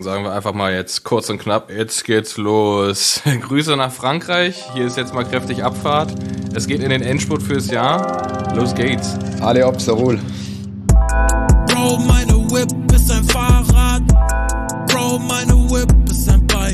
Sagen wir einfach mal jetzt kurz und knapp, jetzt geht's los. Grüße nach Frankreich, hier ist jetzt mal kräftig Abfahrt. Es geht in den Endspurt fürs Jahr. Los geht's. Alle Obserol. Bro, meine Whip ist ein Fahrrad. Bro, meine Whip ist ein Bike.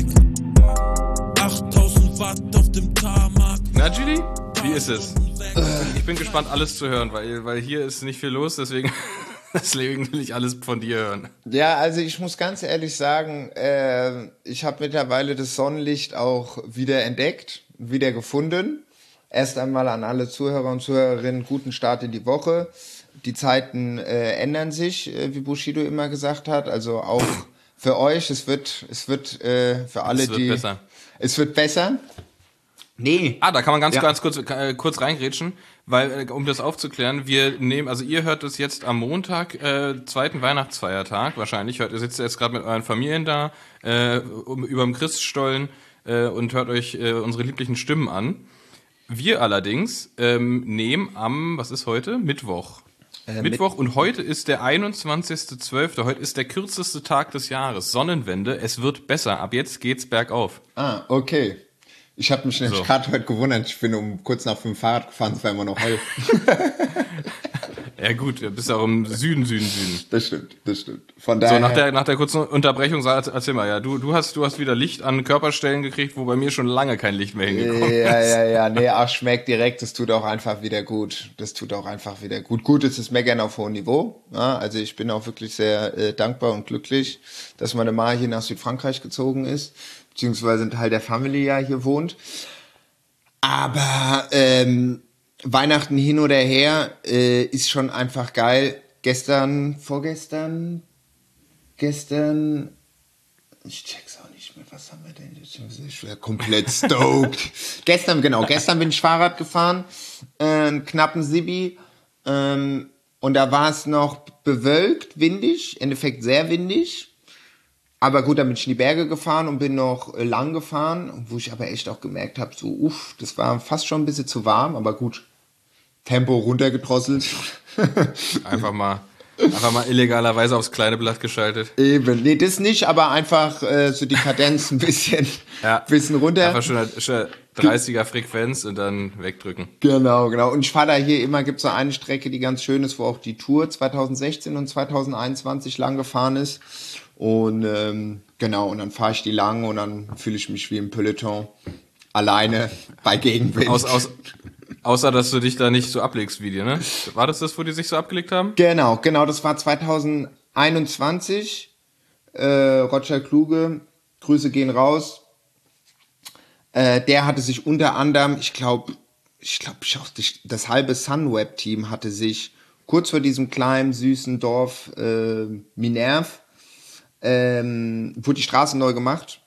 8000 Watt auf dem Tarmac. Na, Julie, wie ist es? Ich bin gespannt, alles zu hören, weil hier ist nicht viel los, deswegen will ich alles von dir hören. Ja, also ich muss ganz ehrlich sagen, ich habe mittlerweile das Sonnenlicht auch wieder entdeckt, wieder gefunden. Erst einmal an alle Zuhörer und Zuhörerinnen, guten Start in die Woche. Die Zeiten ändern sich, wie Bushido immer gesagt hat. Also auch für euch, es wird für alle, es wird besser. Es wird besser. Nee. Da kann man ganz kurz reingrätschen, weil, um das aufzuklären, ihr hört es jetzt am Montag, zweiten Weihnachtsfeiertag, wahrscheinlich. Ihr sitzt jetzt gerade mit euren Familien da, überm Christstollen, und hört euch unsere lieblichen Stimmen an. Wir allerdings nehmen was ist heute? Mittwoch. Mittwoch und heute ist der 21.12. Heute ist der kürzeste Tag des Jahres. Sonnenwende, es wird besser. Ab jetzt geht's bergauf. Okay. Ich habe mich nämlich gerade heute gewundert, ich bin um kurz nach 5 Fahrrad gefahren, es war immer noch hell. Ja gut, du bist auch im Süden. Das stimmt. Von daher. So, nach der kurzen Unterbrechung, erzähl mal, ja, du hast wieder Licht an Körperstellen gekriegt, wo bei mir schon lange kein Licht mehr hingekommen ist. Ja, nee, schmeckt direkt, das tut auch einfach wieder gut. Gut, es ist Meckern auf hohem Niveau. Ja, also ich bin auch wirklich sehr dankbar und glücklich, dass meine Ma hier nach Südfrankreich gezogen ist, beziehungsweise ein Teil der Family ja hier wohnt. Aber Weihnachten hin oder her ist schon einfach geil. Vorgestern, ich check's auch nicht mehr, was haben wir denn jetzt? Ich wäre komplett stoked. Gestern bin ich Fahrrad gefahren, einen knappen Sibi, und da war es noch bewölkt, windig, im Endeffekt sehr windig. Aber gut, dann bin ich in die Berge gefahren und bin noch lang gefahren, wo ich aber echt auch gemerkt habe, das war fast schon ein bisschen zu warm, aber gut, Tempo runtergedrosselt. Einfach mal illegalerweise aufs kleine Blatt geschaltet. Eben, nee, das nicht, aber einfach so die Kadenz ein bisschen runter. Einfach schon 30er Frequenz und dann wegdrücken. Genau. Und ich fahre da hier immer, gibt es so eine Strecke, die ganz schön ist, wo auch die Tour 2016 und 2021 lang gefahren ist. Und und dann fahre ich die lang und dann fühle ich mich wie im Peloton alleine bei Gegenwind. Außer, dass du dich da nicht so ablegst wie dir, ne? War das, wo die sich so abgelegt haben? Genau, das war 2021. Roger Kluge, Grüße gehen raus. Der hatte sich unter anderem, ich glaube, das halbe Sunweb-Team hatte sich kurz vor diesem kleinen, süßen Dorf Minerve, wurde die Straße neu gemacht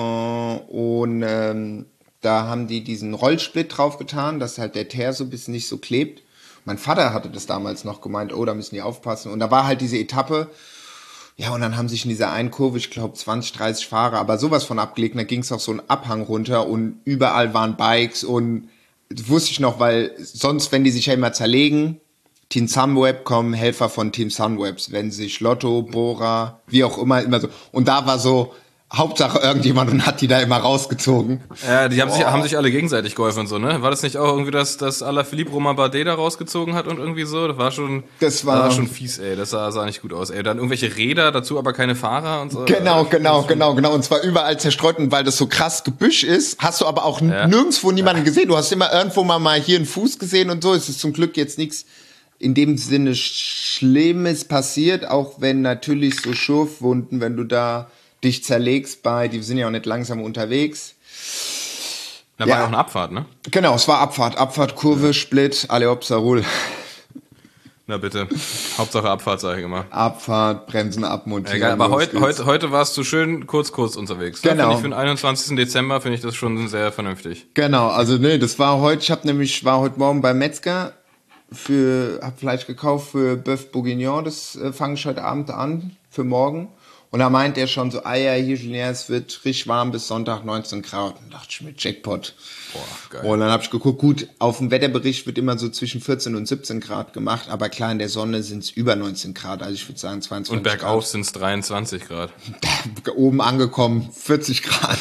und da haben die diesen Rollsplit drauf getan, dass halt der Teer so ein bisschen nicht so klebt. Mein Vater hatte das damals noch gemeint, da müssen die aufpassen. Und da war halt diese Etappe, ja, und dann haben sich in dieser einen Kurve, ich glaube 20, 30 Fahrer, aber sowas von abgelegt, da ging es auch so einen Abhang runter und überall waren Bikes und das wusste ich noch, weil sonst, wenn die sich ja immer zerlegen, Team Sunweb kommen Helfer von Team Sunwebs, wenn sich Lotto, Bora, wie auch immer so. Und da war so, Hauptsache irgendjemand und hat die da immer rausgezogen. Ja, die haben sich alle gegenseitig geholfen und so, ne? War das nicht auch irgendwie, dass Alaphilippe Romain Bardet da rausgezogen hat und irgendwie so? Das war schon fies, ey. Das sah nicht gut aus, ey. Dann irgendwelche Räder, dazu aber keine Fahrer und so. Genau. Und zwar überall zerstreut und weil das so krass Gebüsch ist, hast du aber auch nirgendwo niemanden gesehen. Du hast immer irgendwo mal hier einen Fuß gesehen und so. Es ist zum Glück jetzt nichts in dem Sinne Schlimmes passiert, auch wenn natürlich so Schürfwunden, wenn du da dich zerlegst die sind ja auch nicht langsam unterwegs. Da war ja auch eine Abfahrt, ne? Genau, es war Abfahrt, Kurve, Split, alle Obserol. Na bitte, Hauptsache Abfahrt, sag ich immer. Abfahrt, Bremsen abmontieren. Egal, aber heute warst du schön kurz unterwegs. Genau. Finde ich für den 21. Dezember finde ich das schon sehr vernünftig. Genau, also das war heute, war heute Morgen beim Metzger, hab Fleisch gekauft für Bœuf Bourguignon, das fange ich heute Abend an, für morgen. Und da meint er schon so, ja, hier, Julien, es wird richtig warm bis Sonntag 19 Grad. Und dachte ich mir, Jackpot. Boah, geil. Und dann habe ich geguckt, gut, auf dem Wetterbericht wird immer so zwischen 14 und 17 Grad gemacht, aber klar, in der Sonne sind es über 19 Grad, also ich würde sagen 22 Und bergauf sind es 23 Grad. Oben angekommen, 40 Grad.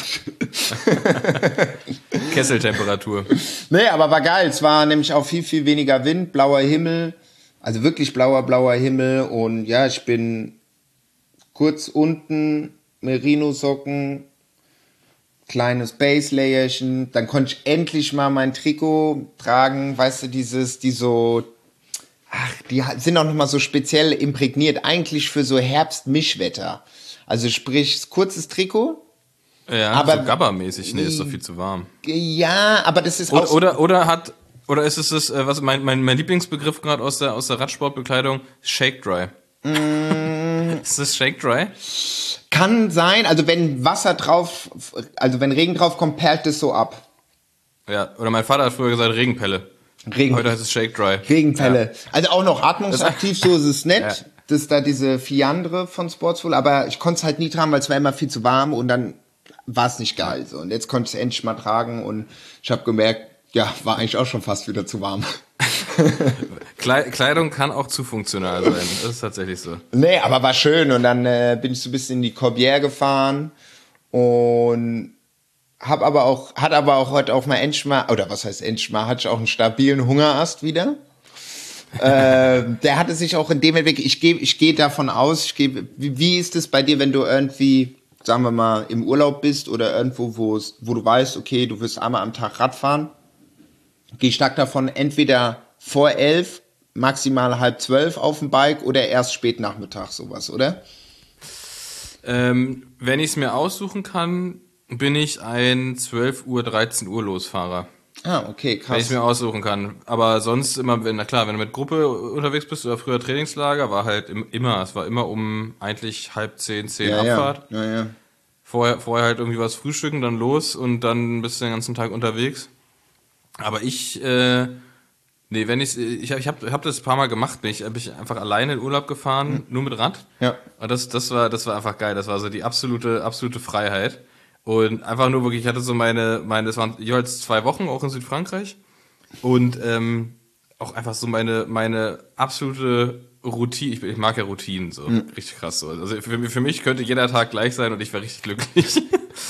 Kesseltemperatur. Nee, aber war geil, es war nämlich auch viel, viel weniger Wind, blauer Himmel, also wirklich blauer Himmel und ja, ich bin kurz unten, Merino-Socken, kleines Base-Layerchen, dann konnte ich endlich mal mein Trikot tragen, weißt du, die sind auch nochmal so speziell imprägniert, eigentlich für so Herbst-Mischwetter. Also sprich, kurzes Trikot. Ja, aber so Gabba-mäßig, nee, ist doch viel zu warm. Ja, aber das ist auch... Oder ist es das, was mein Lieblingsbegriff gerade aus der Radsportbekleidung, Shake Dry. Ist das Shake Dry? Kann sein, also wenn Wasser drauf, also wenn Regen drauf kommt, perlt es so ab. Ja, oder mein Vater hat früher gesagt Regenpelle. Heute heißt es Shake Dry. Regenpelle. Ja. Also auch noch atmungsaktiv, so ist es nett. Ja. Das ist da diese Fiandre von Sportsful, aber ich konnte es halt nie tragen, weil es war immer viel zu warm und dann war es nicht geil. So. Und jetzt konnte ich es endlich mal tragen und ich habe gemerkt, ja, war eigentlich auch schon fast wieder zu warm. Kleidung kann auch zu funktional sein. Das ist tatsächlich so. Nee, aber war schön. Und dann bin ich so ein bisschen in die Corbière gefahren und hat aber auch heute auf mal endlich mal, oder was heißt endlich mal, hatte ich auch einen stabilen Hungerast wieder. Der hatte sich auch in dem Weg, ich gehe davon aus, wie ist es bei dir, wenn du irgendwie, sagen wir mal, im Urlaub bist oder irgendwo, wo du weißt, okay, du wirst einmal am Tag Rad fahren? Gehe ich stark davon, entweder vor 11, maximal 11:30 auf dem Bike oder erst spät Nachmittag, sowas, oder? Wenn ich es mir aussuchen kann, bin ich ein 12 Uhr, 13 Uhr Losfahrer. Ah, okay, krass. Wenn ich es mir aussuchen kann. Aber sonst immer, na klar, wenn du mit Gruppe unterwegs bist oder früher Trainingslager, es war immer um eigentlich 9:30, 10 Abfahrt. Ja. Vorher halt irgendwie was frühstücken, dann los und dann bist du den ganzen Tag unterwegs. Aber ich habe das ein paar Mal gemacht, bin ich einfach alleine in Urlaub gefahren, nur mit Rad. Ja. Und das war einfach geil. Das war so die absolute Freiheit. Und einfach nur wirklich, ich hatte so das waren jeweils 2 Wochen auch in Südfrankreich. Und auch einfach so meine absolute Routine. Ich mag ja Routinen, so richtig krass so. Also für mich könnte jeder Tag gleich sein und ich wäre richtig glücklich.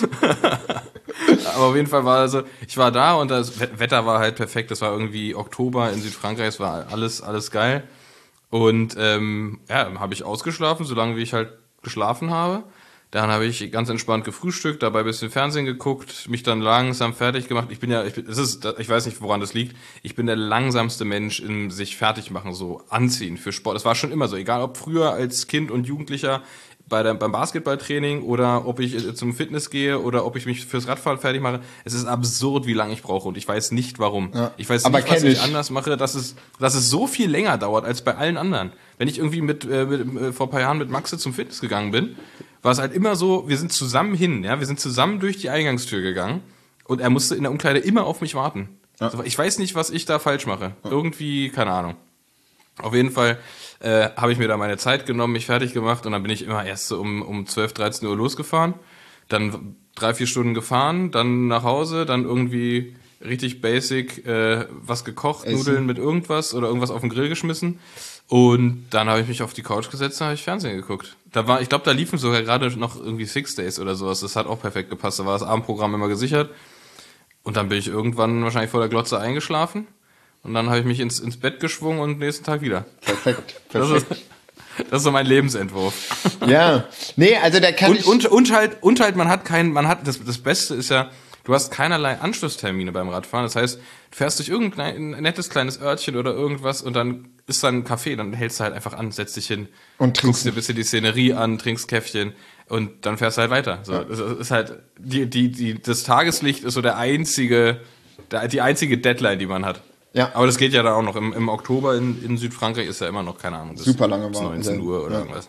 Aber auf jeden Fall ich war da und das Wetter war halt perfekt. Es war irgendwie Oktober in Südfrankreich, es war alles geil. Und habe ich ausgeschlafen, solange wie ich halt geschlafen habe. Dann habe ich ganz entspannt gefrühstückt, dabei ein bisschen Fernsehen geguckt, mich dann langsam fertig gemacht. Ich weiß nicht, woran das liegt. Ich bin der langsamste Mensch im sich fertig machen, so anziehen für Sport. Das war schon immer so, egal ob früher als Kind und Jugendlicher beim Basketballtraining oder ob ich zum Fitness gehe oder ob ich mich fürs Radfahren fertig mache. Es ist absurd, wie lange ich brauche und ich weiß nicht, warum. Ja, ich weiß nicht, was ich anders mache, dass es so viel länger dauert als bei allen anderen. Wenn ich irgendwie vor ein paar Jahren mit Maxe zum Fitness gegangen bin, war es halt immer so, wir sind zusammen hin, ja, wir sind zusammen durch die Eingangstür gegangen und er musste in der Umkleide immer auf mich warten. Ja. Ich weiß nicht, was ich da falsch mache. Irgendwie, keine Ahnung. Auf jeden Fall habe ich mir da meine Zeit genommen, mich fertig gemacht und dann bin ich immer erst so um 12, 13 Uhr losgefahren, dann 3-4 Stunden gefahren, dann nach Hause, dann irgendwie richtig basic was gekocht, Essen. Nudeln mit irgendwas oder irgendwas auf den Grill geschmissen und dann habe ich mich auf die Couch gesetzt und habe ich Fernsehen geguckt. Ich glaube, da liefen sogar gerade noch irgendwie 6 Days oder sowas, das hat auch perfekt gepasst, da war das Abendprogramm immer gesichert und dann bin ich irgendwann wahrscheinlich vor der Glotze eingeschlafen. Und dann habe ich mich ins Bett geschwungen und nächsten Tag wieder. Perfekt. Das ist so mein Lebensentwurf. Ja. Nee, also da kann und halt, das Beste ist ja, du hast keinerlei Anschlusstermine beim Radfahren. Das heißt, du fährst durch irgendein nettes kleines Örtchen oder irgendwas und dann ist da ein Café, dann hältst du halt einfach an, setzt dich hin und guckst dir ein bisschen die Szenerie an, trinkst Käffchen und dann fährst du halt weiter. So, das ist halt, das Tageslicht ist so die einzige Deadline, die man hat. Ja. Aber das geht ja dann auch noch. Im Oktober in Südfrankreich ist ja immer noch, keine Ahnung, super lange bis 19 Uhr oder irgendwas.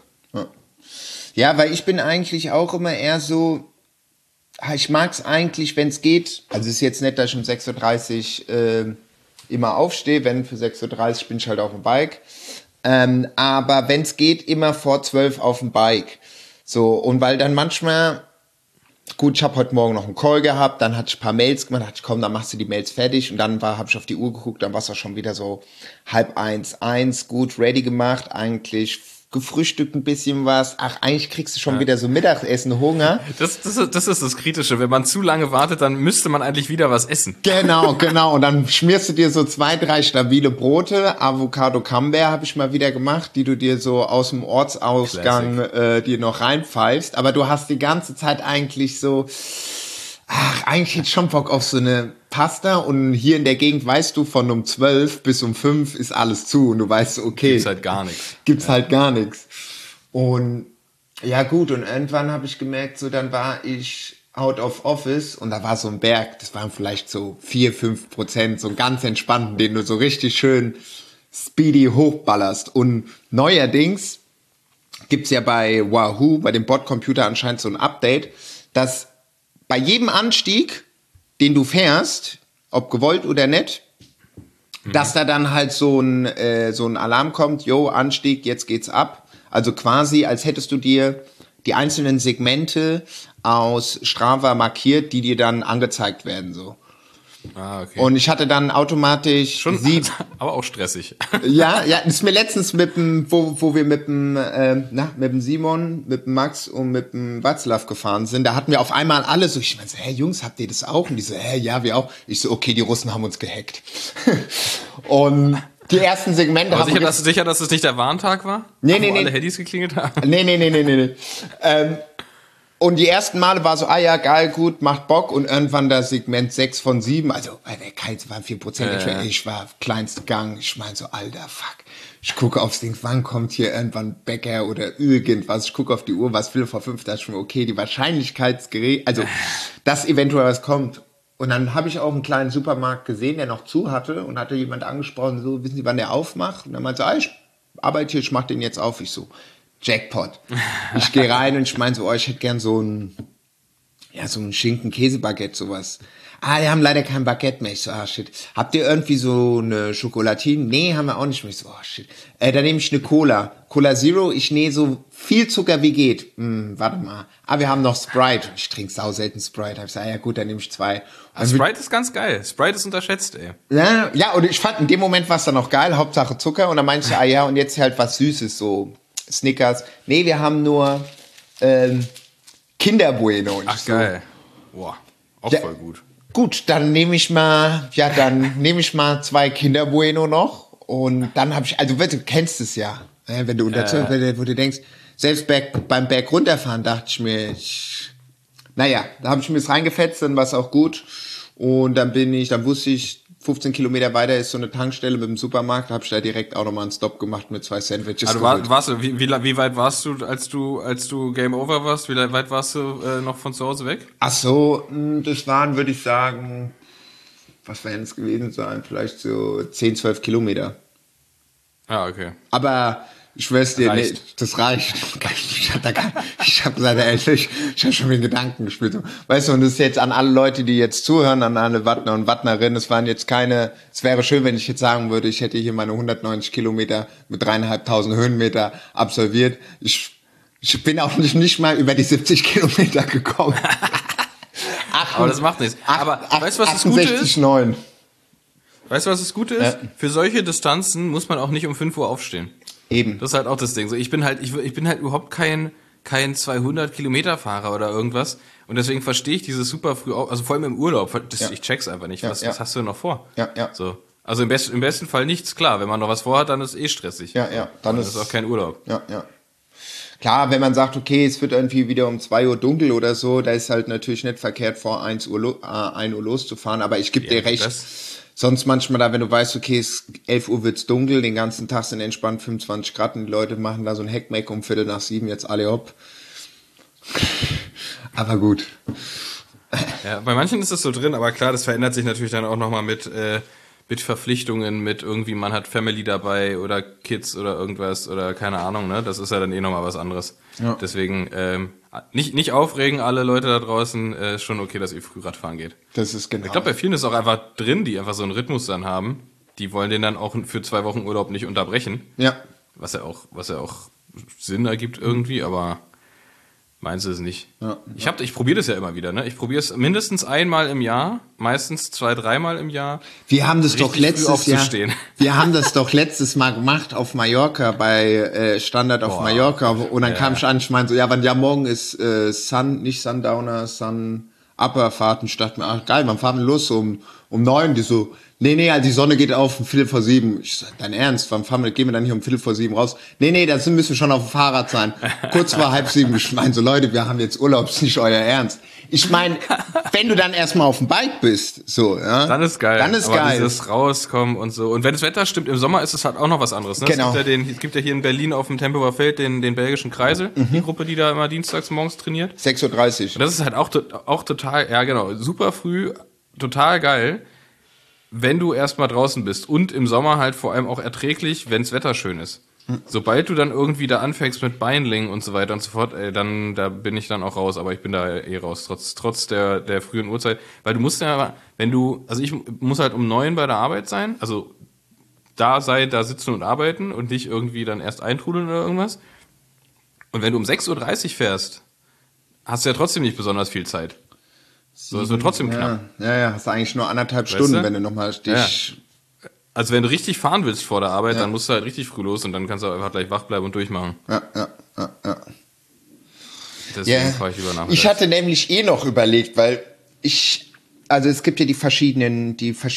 Ja, weil ich bin eigentlich auch immer eher so, ich mag es eigentlich, wenn es geht, also es ist jetzt nicht, dass ich um 6:30 Uhr immer aufstehe, wenn für 6:30 Uhr bin ich halt auf dem Bike, aber wenn es geht, immer vor 12 auf dem Bike. So, und weil dann manchmal, gut, ich habe heute Morgen noch einen Call gehabt, dann hatte ich ein paar Mails gemacht, dachte ich, komm, dann machst du die Mails fertig und dann habe ich auf die Uhr geguckt, dann war es auch schon wieder so 12:30, gut, ready gemacht, eigentlich gefrühstückt ein bisschen was, ach, eigentlich kriegst du schon wieder so Mittagessen, Hunger. Das ist das Kritische. Wenn man zu lange wartet, dann müsste man eigentlich wieder was essen. Genau. Und dann schmierst du dir so 2, 3 stabile Brote. Avocado Camembert habe ich mal wieder gemacht, die du dir so aus dem Ortsausgang dir noch reinpfeifst. Aber du hast die ganze Zeit eigentlich so, eigentlich hätte ich schon Bock auf so eine Pasta. Und hier in der Gegend weißt du, von um 12 bis um 5 ist alles zu. Und du weißt, okay. Gibt's halt gar nichts. Halt gar nichts. Und ja gut, und irgendwann habe ich gemerkt, so dann war ich out of office und da war so ein Berg, das waren vielleicht so 4-5%, so ein ganz entspannten, den du so richtig schön speedy hochballerst. Und neuerdings gibt's ja bei Wahoo, bei dem Bordcomputer anscheinend so ein Update, dass bei jedem Anstieg, den du fährst, ob gewollt oder nicht, dass da dann halt so ein Alarm kommt, yo, Anstieg, jetzt geht's ab. Also quasi, als hättest du dir die einzelnen Segmente aus Strava markiert, die dir dann angezeigt werden, so. Ah, okay. Und ich hatte dann automatisch Schon, aber auch stressig. Ja, das ist mir letztens wo wir mit dem Simon, mit dem Max und mit dem Václav gefahren sind, da hatten wir auf einmal alle so, ich meine so, hey Jungs, habt ihr das auch? Und die so, ja, wir auch. Ich so, okay, die Russen haben uns gehackt. Und die ersten Segmente aber haben sicher, dass es nicht der Warntag war? Nee. Wo alle Handys geklingelt haben? Nee. Und die ersten Male war so, ja, geil, gut, macht Bock. Und irgendwann das Segment 6 von 7, also bei der Kites waren 4%. Ich war kleinster Gang. Ich meine so, alter, fuck. Ich gucke aufs Ding, wann kommt hier irgendwann Bäcker oder irgendwas. Ich gucke auf die Uhr, was Viertel vor 5, da ist schon okay, die Wahrscheinlichkeitsgerät, also, dass eventuell was kommt. Und dann habe ich auch einen kleinen Supermarkt gesehen, der noch zu hatte und hatte jemand angesprochen, so, wissen Sie, wann der aufmacht? Und dann meinte so, ich arbeite hier, ich mach den jetzt auf. Ich so, Jackpot. Ich gehe rein und ich meine so, ich hätte gern so ein Schinken-Käse-Baguette, sowas. Die haben leider kein Baguette mehr. Ich so, shit. Habt ihr irgendwie so eine Schokolatine? Nee, haben wir auch nicht mehr. Ich so, shit. Dann nehme ich eine Cola. Cola Zero, ich nähe so viel Zucker wie geht. Warte mal. Wir haben noch Sprite. Ich trinke sau selten Sprite. Hab ich gesagt, ja gut, dann nehme ich 2. Sprite ist ganz geil. Sprite ist unterschätzt, ey. Ja, und ich fand, in dem Moment war es dann noch geil. Hauptsache Zucker. Und dann meinte ich, ja, und jetzt halt was Süßes, so Snickers. Nee, wir haben nur Kinder Bueno. Ach, so. Geil. Boah, auch voll gut. Gut, dann nehme ich mal 2 Kinder Bueno noch. Und dann habe ich, also du kennst es ja, wenn du wo du denkst, selbst beim Berg runterfahren dachte ich mir, da habe ich mir das reingefetzt, dann war es auch gut. Und dann wusste ich, 15 Kilometer weiter ist so eine Tankstelle mit dem Supermarkt, habe ich da direkt auch nochmal einen Stop gemacht mit 2 Sandwiches. Also wie weit warst du, als du Game Over warst? Wie weit warst du noch von zu Hause weg? Ach so, das waren, würde ich sagen, was werden es gewesen sein? Vielleicht so 10, 12 Kilometer. Ah, okay. Aber ich schwör's dir, nee, das reicht. Ich habe gesagt, ehrlich, ich habe schon mit Gedanken gespielt. Weißt du, und das ist jetzt an alle Leute, die jetzt zuhören, an alle Wattner und Wattnerinnen, es wäre schön, wenn ich jetzt sagen würde, ich hätte hier meine 190 Kilometer mit 3.500 Höhenmeter absolviert. Ich bin auch nicht mal über die 70 Kilometer gekommen. Aber das macht nichts. Aber weißt du, was das Gute ist? 68,9. Weißt du, was das Gute ist? Ja. Für solche Distanzen muss man auch nicht um 5 Uhr aufstehen. Eben. Das ist halt auch das Ding. So, ich bin halt überhaupt kein 200-Kilometer-Fahrer oder irgendwas. Und deswegen verstehe ich dieses super früh, also vor allem im Urlaub. Ich check's einfach nicht. Was hast du denn noch vor? Ja. So. Also im besten Fall nichts, klar. Wenn man noch was vorhat, dann ist stressig. Ja. Dann ist es auch kein Urlaub. Ja. Klar, wenn man sagt, okay, es wird irgendwie wieder um 2 Uhr dunkel oder so, da ist halt natürlich nicht verkehrt, vor 1 Uhr loszufahren. Aber ich gebe dir recht. Sonst manchmal da, wenn du weißt, okay, 11 Uhr wird's dunkel, den ganzen Tag sind entspannt 25 Grad und die Leute machen da so ein Heckmeck um 6:45 jetzt alle hopp. Aber gut. Ja, bei manchen ist es so drin, aber klar, das verändert sich natürlich dann auch nochmal mit Verpflichtungen, mit irgendwie, man hat Family dabei oder Kids oder irgendwas oder keine Ahnung, ne? Das ist ja dann nochmal was anderes. Ja. Deswegen, nicht aufregen, alle Leute da draußen, schon okay, dass ihr früh Radfahren geht. Das ist genau. Ich glaube, bei vielen ist auch einfach drin, die einfach so einen Rhythmus dann haben. Die wollen den dann auch für 2 Wochen Urlaub nicht unterbrechen. Ja. Was ja auch Sinn ergibt irgendwie, aber Meinst du es nicht? Ja. Ich probiere das ja immer wieder, ne? Ich probiere es mindestens einmal im Jahr, meistens 2-3 Mal im Jahr. Wir haben das doch richtig früh letztes Jahr. aufzustehen. Wir haben das doch letztes Mal gemacht auf Mallorca bei Standard auf Mallorca und dann kam ich an, ich meinte so, ja, morgen ist nicht Sundowner, Sun Upper Fahrt und ich dachte mir, ach geil, wann fahren wir los? So um 9, die so, nee, also die Sonne geht auf um 6:45. Ich so, dein Ernst, gehen wir dann hier um 6:45 raus? Nee, da müssen wir schon auf dem Fahrrad sein. Kurz vor 6:30, ich meine so, Leute, wir haben jetzt Urlaub, ist nicht euer Ernst. Ich meine, wenn du dann erstmal auf dem Bike bist, so, ja. Dann ist geil. Dann ist aber geil. Dieses Rauskommen und so. Und wenn das Wetter stimmt, im Sommer ist es halt auch noch was anderes, ne? Genau. Es gibt ja hier in Berlin auf dem Tempelhofer Feld den belgischen Kreisel, die Gruppe, die da immer dienstags morgens trainiert. 6:30 Uhr. Und das ist halt auch total, ja genau, super früh, total geil, wenn du erstmal draußen bist und im Sommer halt vor allem auch erträglich, wenns Wetter schön ist. Sobald du dann irgendwie da anfängst mit Beinlingen und so weiter und so fort, da bin ich dann auch raus, aber ich bin da raus, trotz der frühen Uhrzeit. Weil du musst ja, ich muss halt um 9 bei der Arbeit sein, also da sitzen und arbeiten und nicht irgendwie dann erst eintrudeln oder irgendwas. Und wenn du um 6:30 Uhr fährst, hast du ja trotzdem nicht besonders viel Zeit. So, es wird trotzdem knapp. Ja, hast du eigentlich nur 1,5 Stunden, du? wenn du nochmal dich... Ja. Also wenn du richtig fahren willst vor der Arbeit, dann musst du halt richtig früh los und dann kannst du einfach gleich wach bleiben und durchmachen. Ja. Deswegen fahre ich lieber nachmittags. Ich hatte nämlich noch überlegt, weil also es gibt ja die verschiedenen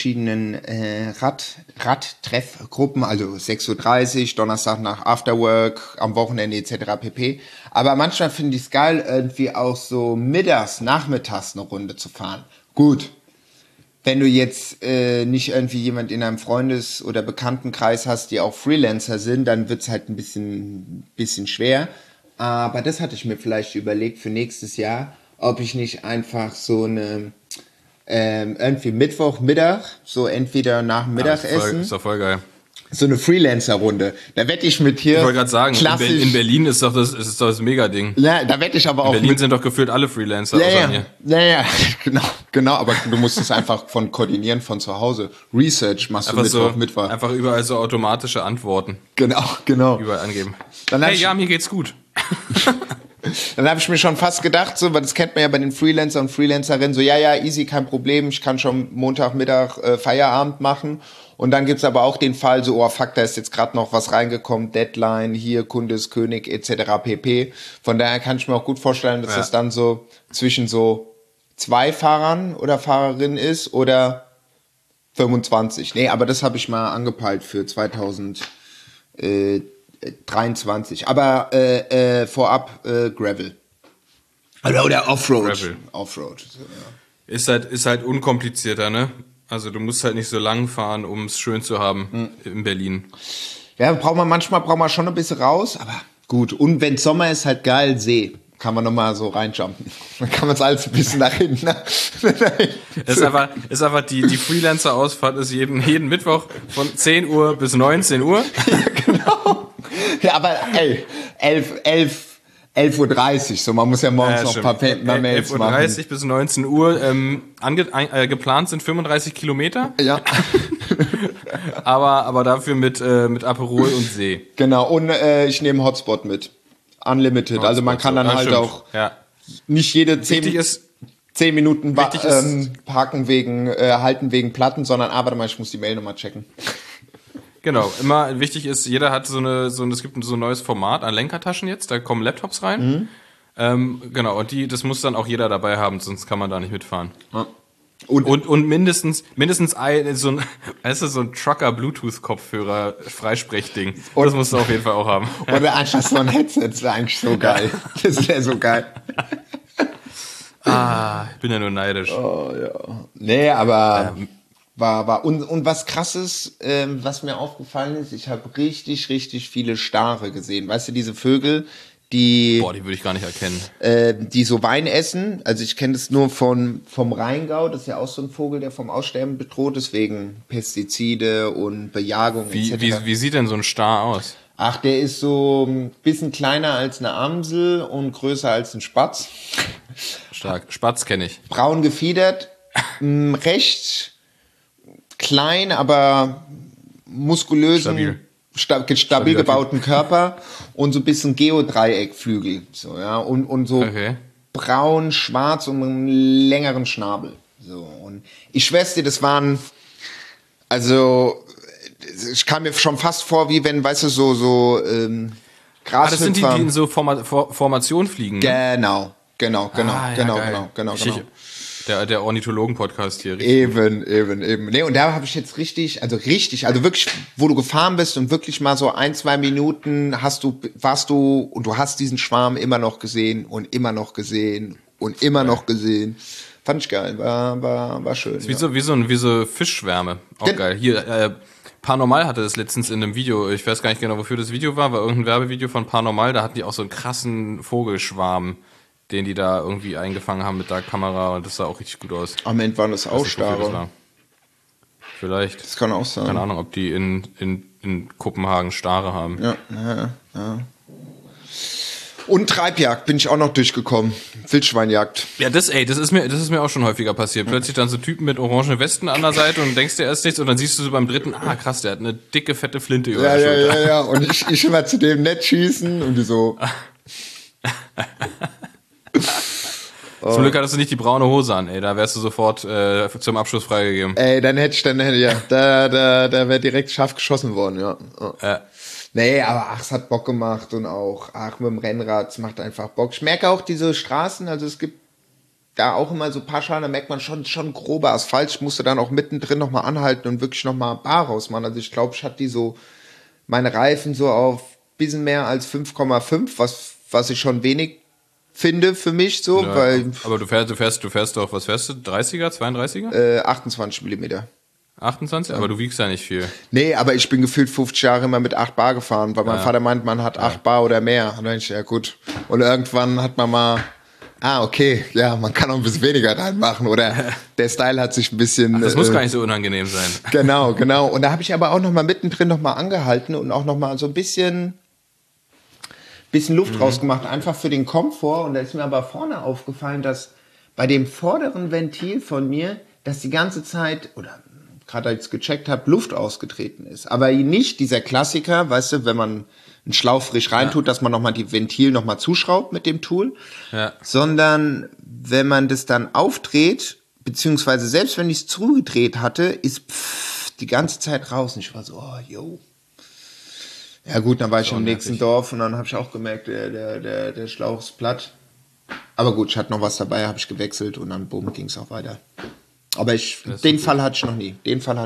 Radtreffgruppen, also 6:30 Uhr, Donnerstag nach Afterwork, am Wochenende etc. pp. Aber manchmal finde ich es geil, irgendwie auch so nachmittags eine Runde zu fahren. Gut. Wenn du jetzt nicht irgendwie jemand in einem Freundes- oder Bekanntenkreis hast, die auch Freelancer sind, dann wird's halt ein bisschen schwer. Aber das hatte ich mir vielleicht überlegt für nächstes Jahr, ob ich nicht einfach so eine irgendwie Mittwochmittag, so entweder nach dem Mittagessen, ist doch voll geil. so eine Freelancer-Runde. Da wette ich mit hier. Ich wollte gerade sagen, klassisch, in Berlin ist doch das Mega-Ding. Ja, da wette ich aber auch. In Berlin sind doch gefühlt alle Freelancer außer mir. Ja, genau, aber du musst es einfach koordinieren von zu Hause. Research machst du Mittwoch. Einfach überall so automatische Antworten. Genau. Überall angeben. Mir geht's gut. Dann habe ich mir schon fast gedacht, so, weil das kennt man ja bei den Freelancer und Freelancerinnen, so, ja, easy, kein Problem, ich kann schon Montagmittag Feierabend machen. Und dann gibt's aber auch den Fall, so, oh fuck, da ist jetzt gerade noch was reingekommen, Deadline, hier, Kunde ist König, etc. pp. Von daher kann ich mir auch gut vorstellen, dass das dann so zwischen so 2 Fahrern oder Fahrerinnen ist oder 25. Nee, aber das habe ich mal angepeilt für 2023. Aber vorab Gravel. Oder Offroad. Gravel. Offroad. So, ja. Ist halt unkomplizierter, ne? Also du musst halt nicht so lang fahren, um es schön zu haben in Berlin. Ja, manchmal braucht man schon ein bisschen raus, aber gut. Und wenn Sommer ist, halt geil, See. Kann man nochmal so reinjumpen. Dann kann man es alles ein bisschen nach hinten. Ist einfach die Freelancer-Ausfahrt ist jeden Mittwoch von 10 Uhr bis 19 Uhr. Ja, genau. Ja, aber 11:30 Uhr, so man muss ja morgens noch ein paar Mails machen. 11:30 Uhr bis 19 Uhr, geplant sind 35 Kilometer. Ja. aber dafür mit Aperol und See. Genau, und ich nehme Hotspot mit. Unlimited, also man kann dann halt auch nicht jede 10 Minuten parken halten wegen Platten, sondern warte mal, ich muss die Mail nochmal checken. Genau, immer wichtig ist, jeder hat es gibt so ein neues Format an Lenkertaschen jetzt, da kommen Laptops rein. Genau, und das muss dann auch jeder dabei haben, sonst kann man da nicht mitfahren. Ja. Und mindestens so ein Trucker-Bluetooth-Kopfhörer Freisprechding. Das musst du auf jeden Fall auch haben. Oder einfach so ein Headset, das wäre eigentlich so geil. Das wäre so geil. Ich bin ja nur neidisch. Oh ja. Nee, aber und was krasses, was mir aufgefallen ist, ich habe richtig, richtig viele Stare gesehen. Weißt du, diese Vögel, die würde ich gar nicht erkennen. Die so Wein essen. Also ich kenne das nur vom Rheingau. Das ist ja auch so ein Vogel, der vom Aussterben bedroht ist, wegen Pestizide und Bejagung etc. Wie sieht denn so ein Star aus? Ach, der ist so ein bisschen kleiner als eine Amsel und größer als ein Spatz. Stark. Spatz kenne ich. Braun gefiedert, recht klein, aber muskulösen, stabil gebauten Körper und so ein bisschen Geodreieckflügel. So, ja, und so braun, schwarz und einen längeren Schnabel. So, und ich schwör's dir, das waren, also, ich kam mir schon fast vor, wie wenn, weißt du, so Grashüpfer. Das sind die in so Formation fliegen. Ne? Genau. Der Ornithologen-Podcast hier. Eben. Nee, und da habe ich jetzt richtig, also wirklich, wo du gefahren bist und wirklich mal so 1-2 Minuten warst du und du hast diesen Schwarm immer noch gesehen und immer noch gesehen und immer noch gesehen. Fand ich geil, war schön. Ist wie so Fischschwärme. Auch geil. Hier, Paranormal hatte das letztens in einem Video, ich weiß gar nicht genau, wofür das Video war irgendein Werbevideo von Paranormal, da hatten die auch so einen krassen Vogelschwarm, den die da irgendwie eingefangen haben mit der Kamera und das sah auch richtig gut aus. Am Ende waren das auch Stare. Vielleicht. Das kann auch sein. Keine Ahnung, ob die in Kopenhagen Stare haben. Ja. Und Treibjagd bin ich auch noch durchgekommen. Wildschweinjagd. Ja, das ist mir auch schon häufiger passiert. Plötzlich dann so Typen mit orangen Westen an der Seite und denkst dir erst nichts und dann siehst du so beim dritten, krass, der hat eine dicke, fette Flinte über der Schulter. Ja. Und ich immer zu dem nett schießen und die so. Zum Glück hattest du nicht die braune Hose an, ey. Da wärst du sofort zum Abschluss freigegeben. Ey, dann hätte da wäre direkt scharf geschossen worden, ja. Nee, aber es hat Bock gemacht und auch, mit dem Rennrad, es macht einfach Bock. Ich merke auch diese Straßen, also es gibt da auch immer so paar Schalen, da merkt man schon grober Asphalt. Ich musste dann auch mittendrin nochmal anhalten und wirklich nochmal Bar rausmachen. Also ich glaube, ich hatte meine Reifen so auf bisschen mehr als 5,5, was ich schon wenig finde für mich so, ja, weil. Aber du fährst doch, was fährst du? 30er, 32er? 28 mm. 28? Aber du wiegst ja nicht viel. Nee, aber ich bin gefühlt 50 Jahre immer mit 8 Bar gefahren, weil mein Vater meint, man hat 8 Bar oder mehr. Und dann denke ich, ja gut. Und irgendwann hat man mal, okay, ja, man kann auch ein bisschen weniger reinmachen oder der Style hat sich ein bisschen. Das muss gar nicht so unangenehm sein. Genau. Und da habe ich aber auch nochmal mittendrin nochmal angehalten und auch nochmal so ein bisschen Luft rausgemacht, einfach für den Komfort. Und da ist mir aber vorne aufgefallen, dass bei dem vorderen Ventil von mir, dass die ganze Zeit, oder gerade als ich es gecheckt habe, Luft ausgetreten ist. Aber nicht dieser Klassiker, weißt du, wenn man einen Schlauch frisch reintut, dass man nochmal die Ventil nochmal zuschraubt mit dem Tool. Ja. Sondern wenn man das dann aufdreht, beziehungsweise selbst wenn ich es zugedreht hatte, ist die ganze Zeit raus. Und ich war so, Ja gut, dann war ich im nächsten Dorf und dann habe ich auch gemerkt, der Schlauch ist platt. Aber gut, ich hatte noch was dabei, habe ich gewechselt und dann bumm, ging es auch weiter. Aber den Fall hatte ich noch nie.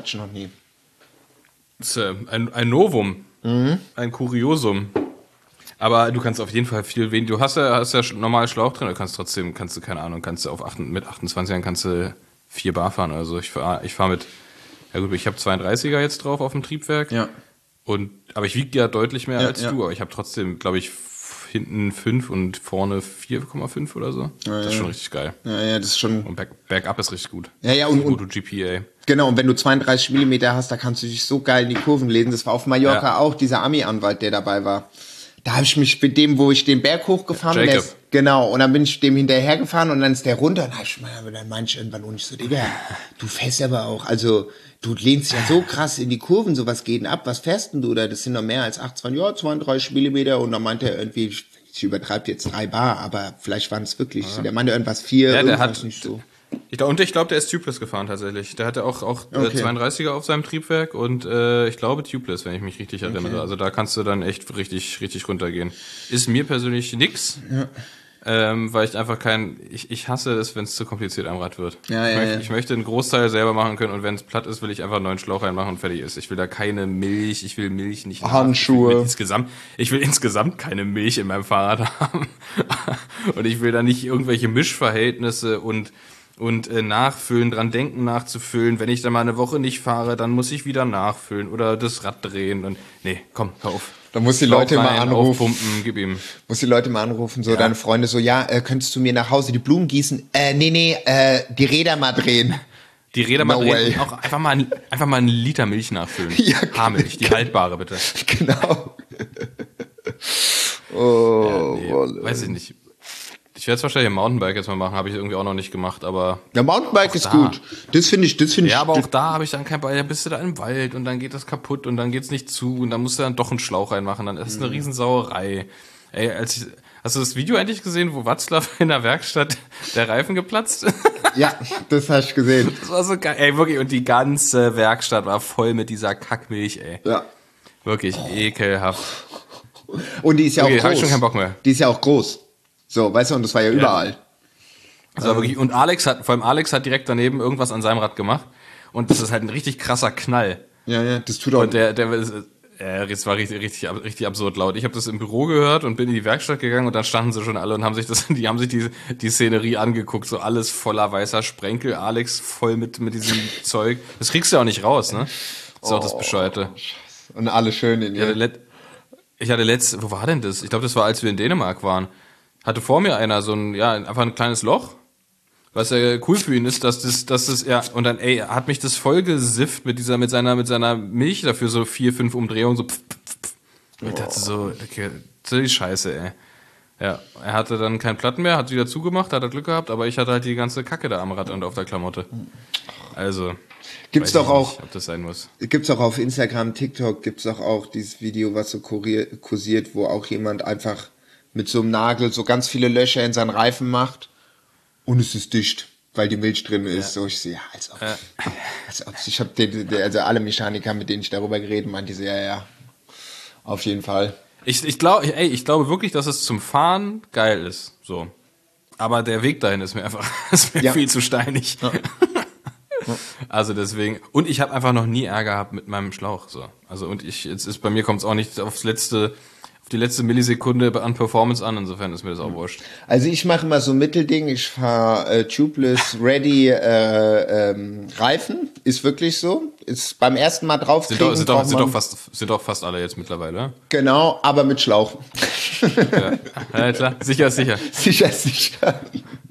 Das ist ein Novum, ein Kuriosum. Aber du kannst auf jeden Fall viel weniger. Du hast ja normal Schlauch drin, du kannst du keine Ahnung, mit 28ern kannst du 4 Bar fahren. Also ich fahr mit, ja gut, ich habe 32er jetzt drauf auf dem Triebwerk. Ja. Aber ich wiege ja deutlich mehr als du, aber ich habe trotzdem, glaube ich, hinten 5 und vorne 4,5 oder so. Das ist schon richtig geil. Ja, das ist schon. Und Bergab ist richtig gut. Ja, und gute GPA. Genau, und wenn du 32 mm hast, da kannst du dich so geil in die Kurven lesen. Das war auf Mallorca auch, dieser Ami-Anwalt, der dabei war. Da habe ich mich mit dem, wo ich den Berg hochgefahren bin. Genau, und dann bin ich dem hinterhergefahren und dann ist der runter. Und dann meinte ich irgendwann und ich so, Digga, du fährst aber auch, also du lehnst ja so krass in die Kurven, so was geht denn ab, was fährst denn du da? Das sind noch mehr als 32 mm und dann meinte er irgendwie, ich übertreibe jetzt 3 Bar, aber vielleicht waren es wirklich, der meinte irgendwas 4, ja, der hat nicht so. Ich glaube, der ist Tubeless gefahren tatsächlich. Der hatte auch 32er auf seinem Triebwerk und ich glaube Tubeless, wenn ich mich richtig erinnere. Okay. Also da kannst du dann echt richtig runtergehen. Ist mir persönlich nix, weil ich einfach ich hasse es, wenn es zu kompliziert am Rad wird. Ich möchte einen Großteil selber machen können und wenn es platt ist, will ich einfach einen neuen Schlauch reinmachen und fertig ist. Ich will da keine Milch, ich will Milch nicht Handschuhe. Ich will insgesamt keine Milch in meinem Fahrrad haben. Und ich will da nicht irgendwelche Mischverhältnisse und nachfüllen, dran denken, nachzufüllen. Wenn ich dann mal eine Woche nicht fahre, dann muss ich wieder nachfüllen oder das Rad drehen und nee, komm, hör auf. Da muss die Leute mal anrufen. Aufpumpen, gib ihm. Muss die Leute mal anrufen, so deine Freunde so, könntest du mir nach Hause die Blumen gießen? Die Räder mal drehen. Die Räder mal drehen und auch einfach mal einen Liter Milch nachfüllen. Ja, Haarmilch, die haltbare bitte. Genau. Weiß ich nicht. Ich werde es wahrscheinlich im Mountainbike jetzt mal machen, habe ich irgendwie auch noch nicht gemacht, aber... Ja, Mountainbike ist da. gut. Das finde ich. Ja, aber auch da habe ich dann kein... Ja, bist du da im Wald und dann geht das kaputt und dann geht's nicht zu und dann musst du dann doch einen Schlauch reinmachen. Dann ist es eine Riesensauerei. Ey, hast du das Video endlich gesehen, wo Watzlaw in der Werkstatt der Reifen geplatzt ist? Ja, das hast du gesehen. Das war so geil. Ey, wirklich, und die ganze Werkstatt war voll mit dieser Kackmilch, ey. Ja. Wirklich ekelhaft. Und die ist ja Okay, auch hab groß. ich schon keinen Bock mehr. Die ist ja auch groß. So, weißt du, und das war ja überall. Das war wirklich, und vor allem Alex hat direkt daneben irgendwas an seinem Rad gemacht. Und das ist halt ein richtig krasser Knall. Ja, das tut auch. Und das war richtig absurd laut. Ich habe das im Büro gehört und bin in die Werkstatt gegangen und dann standen sie schon alle und haben sich die Szenerie angeguckt, so alles voller weißer Sprenkel, Alex voll mit diesem Zeug. Das kriegst du ja auch nicht raus, ne? Das ist auch das Bescheuerte. Und alle schön in ihr. Wo war denn das? Ich glaube, das war, als wir in Dänemark waren. Hatte vor mir einer einfach ein kleines Loch. Was ja cool für ihn ist, dass das, und dann, hat mich das voll gesifft mit seiner Milch dafür so 4-5 Umdrehungen, so pf. Ich dachte so, okay, das ist die Scheiße, ey. Ja, er hatte dann keinen Platten mehr, hat wieder zugemacht, hat er Glück gehabt, aber ich hatte halt die ganze Kacke da am Rad und auf der Klamotte. Also, Gibt's doch auch, nicht, ob das sein muss. gibt's auch auf Instagram, TikTok, gibt's doch auch dieses Video, was so kursiert, wo auch jemand einfach mit so einem Nagel so ganz viele Löcher in seinen Reifen macht. Und es ist dicht, weil die Milch drin ist. Ja. So, ich sehe, als ob ich habe also alle Mechaniker, mit denen ich darüber geredet, meinte sie, ja, auf jeden Fall. Ich glaube wirklich, dass es zum Fahren geil ist, so. Aber der Weg dahin ist mir einfach viel zu steinig. Ja. Also deswegen, und ich habe einfach noch nie Ärger gehabt mit meinem Schlauch, so. Also bei mir kommt es auch nicht auf die letzte Millisekunde an Performance an, insofern ist mir das auch wurscht. Also ich mache immer so ein Mittelding, ich fahre Tubeless Ready Reifen, ist wirklich so, ist beim ersten Mal draufkriegen. Sind doch fast alle jetzt mittlerweile. Genau, aber mit Schlauch. Ja, klar, sicher. Sicher.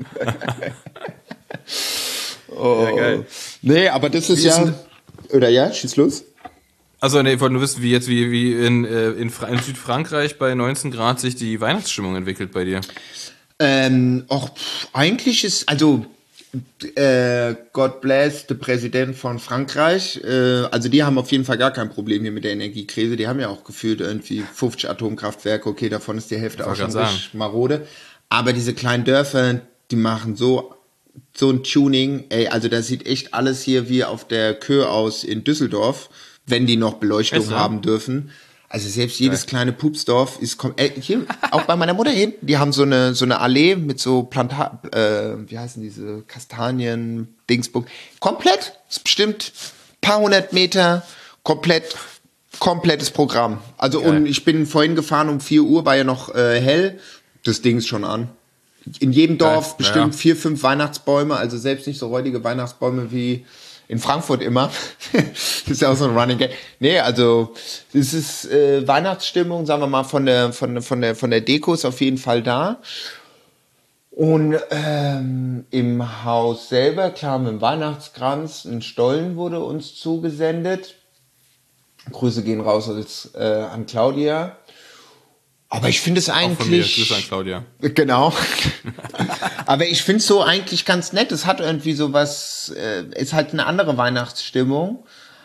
Oh. Ja, geil. Nee, aber das ist schieß los. Also, ich wollte nur wissen, wie in Südfrankreich bei 19 Grad sich die Weihnachtsstimmung entwickelt bei dir. Eigentlich ist, also God bless the Präsident von Frankreich. Also die haben auf jeden Fall gar kein Problem hier mit der Energiekrise. Die haben ja auch gefühlt irgendwie 50 Atomkraftwerke. Okay, davon ist die Hälfte auch schon richtig marode. Aber diese kleinen Dörfer, die machen so ein Tuning. Also da sieht echt alles hier wie auf der Kö aus in Düsseldorf, wenn die noch Beleuchtung haben dürfen. Also selbst jedes kleine Pupsdorf ist hier auch bei meiner Mutter hinten, die haben so eine Allee mit so wie heißen diese Kastanien Dingsburg. Komplett, ist bestimmt paar hundert Meter, komplettes Programm. Also und ich bin vorhin gefahren um 4 Uhr, war ja noch hell. Das Ding ist schon an. In jedem Dorf bestimmt 4, 5 Weihnachtsbäume, also selbst nicht so räudige Weihnachtsbäume wie in Frankfurt immer. Das ist ja auch so ein Running Gag. Nee, also es ist Weihnachtsstimmung, sagen wir mal, von der Deko ist auf jeden Fall da. Und im Haus selber, klar, mit dem Weihnachtskranz, ein Stollen wurde uns zugesendet. Grüße gehen raus an Claudia. Aber ich finde es eigentlich... Auch von mir, Grüße an Claudia. Genau. Aber ich finde es so eigentlich ganz nett. Es hat irgendwie so was... ist halt eine andere Weihnachtsstimmung.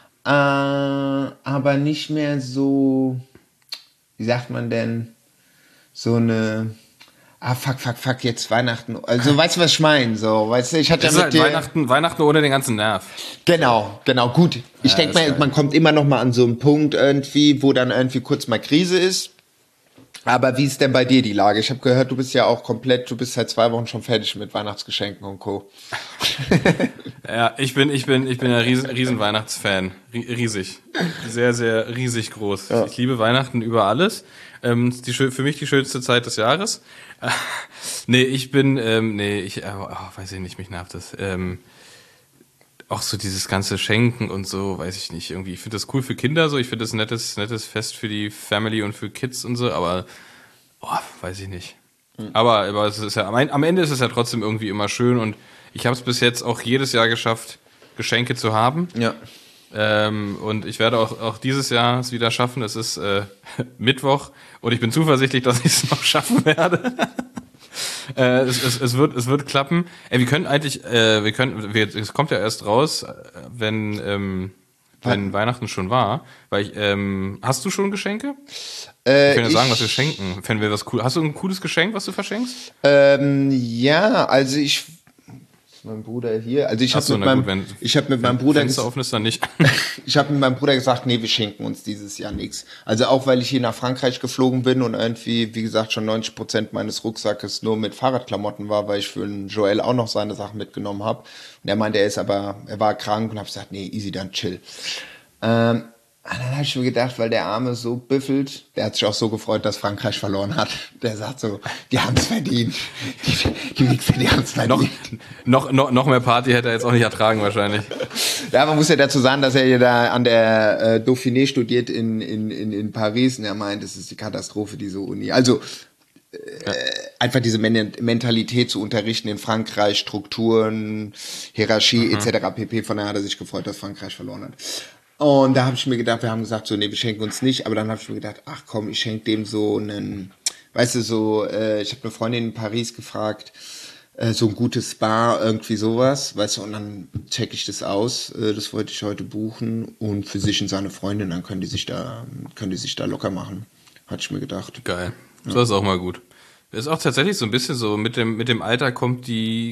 Aber nicht mehr so... Wie sagt man denn? So eine... fuck, jetzt Weihnachten. Also, weißt du, was ich meine? So, weißt du, ich hatte ja mit halt Weihnachten ohne den ganzen Nerv. Genau, gut. Ich denke mal, man kommt immer noch mal an so einen Punkt irgendwie, wo dann irgendwie kurz mal Krise ist. Aber wie ist denn bei dir die Lage? Ich habe gehört, du bist seit 2 Wochen schon fertig mit Weihnachtsgeschenken und Co. Ja, ich bin ein riesen Weihnachtsfan. Riesig. Sehr, sehr riesig groß. Ja. Ich liebe Weihnachten über alles. Für mich die schönste Zeit des Jahres. Weiß ich nicht, mich nervt das. Auch so dieses ganze Schenken und so, weiß ich nicht, irgendwie. Ich finde das cool für Kinder so, ich finde das ein nettes Fest für die Family und für Kids und so, aber weiß ich nicht. Aber es ist ja, am Ende ist es ja trotzdem irgendwie immer schön und ich habe es bis jetzt auch jedes Jahr geschafft, Geschenke zu haben. Ja. Und ich werde auch dieses Jahr es wieder schaffen. Es ist Mittwoch und ich bin zuversichtlich, dass ich es noch schaffen werde. Es wird klappen. Wir können eigentlich, es kommt ja erst raus, wenn Weihnachten schon war. Hast du schon Geschenke? Wir können ja sagen, was wir schenken. Fänden wir was cool. Hast du ein cooles Geschenk, was du verschenkst? Ja, also mein Bruder hier. Also ich habe mit meinem Bruder Fenster offen ist dann nicht. Ich habe mit meinem Bruder gesagt, nee, wir schenken uns dieses Jahr nichts. Also auch, weil ich hier nach Frankreich geflogen bin und irgendwie, wie gesagt, schon 90% meines Rucksackes nur mit Fahrradklamotten war, weil ich für den Joel auch noch seine Sachen mitgenommen habe. Und er meinte, er war krank und habe gesagt, nee, easy, dann chill. Und dann habe ich mir gedacht, weil der Arme so büffelt, der hat sich auch so gefreut, dass Frankreich verloren hat. Der sagt so, die haben es verdient. Die Wichser, die haben es verdient. Noch mehr Party hätte er jetzt auch nicht ertragen wahrscheinlich. Ja, man muss ja dazu sagen, dass er ja da an der Dauphiné studiert in Paris. Und er meint, es ist die Katastrophe, diese Uni. Also einfach diese Mentalität zu unterrichten in Frankreich, Strukturen, Hierarchie etc. pp. Von daher hat er sich gefreut, dass Frankreich verloren hat. Und da habe ich mir gedacht, wir haben gesagt, so, nee, wir schenken uns nicht. Aber dann habe ich mir gedacht, ach komm, ich schenke dem so einen, weißt du, so, ich habe eine Freundin in Paris gefragt, so ein gutes Spa, irgendwie sowas, weißt du, und dann checke ich das aus, das wollte ich heute buchen und für sich und seine Freundin, dann können die sich da locker machen, hatte ich mir gedacht. Geil, so ist auch mal gut. Das ist auch tatsächlich so ein bisschen so, mit dem Alter kommt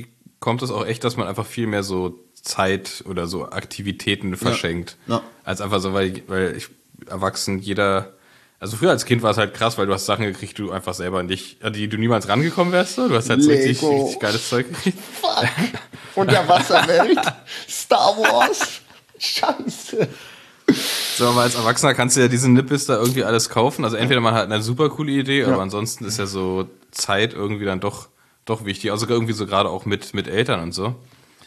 es auch echt, dass man einfach viel mehr so Zeit oder so Aktivitäten verschenkt. Ja. Als einfach so, weil ich erwachsen also früher als Kind war es halt krass, weil du hast Sachen gekriegt, die du einfach selber nicht, an die du niemals rangekommen wärst. So. Du hast halt so richtig geiles Zeug gekriegt. Fuck. Und der Wasserwelt. Star Wars. Scheiße. So, aber als Erwachsener kannst du ja diesen Nippes da irgendwie alles kaufen. Also entweder man hat eine super coole Idee, aber ansonsten ist ja so Zeit irgendwie dann doch wichtig. Also irgendwie so gerade auch mit Eltern und so.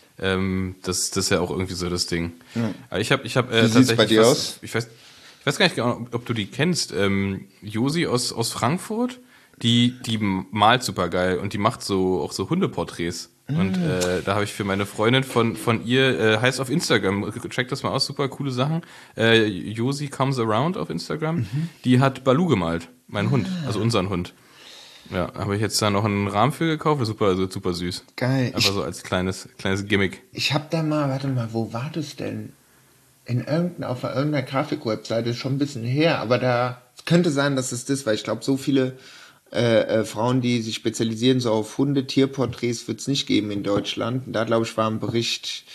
Das ist ja auch irgendwie so das Ding. Ja. Ich hab Wie sieht's bei dir aus? Ich weiß gar nicht genau, ob du die kennst. Josi aus Frankfurt, die malt super geil und die macht auch so Hundeporträts. Und da habe ich für meine Freundin von ihr, heißt auf Instagram, check das mal aus, super coole Sachen. Josi Comes Around auf Instagram. Die hat Baloo gemalt, mein Hund, also unseren Hund. Ja, habe ich jetzt da noch einen Rahmen für gekauft, super süß. Geil. Einfach so als kleines Gimmick. Ich habe da mal, warte mal, wo war das denn? Auf irgendeiner Grafik-Webseite, ist schon ein bisschen her, aber es könnte sein, dass es das, weil ich glaube, so viele Frauen, die sich spezialisieren so auf Hunde-Tierporträts, wird es nicht geben in Deutschland. Und da, glaube ich, war ein Bericht.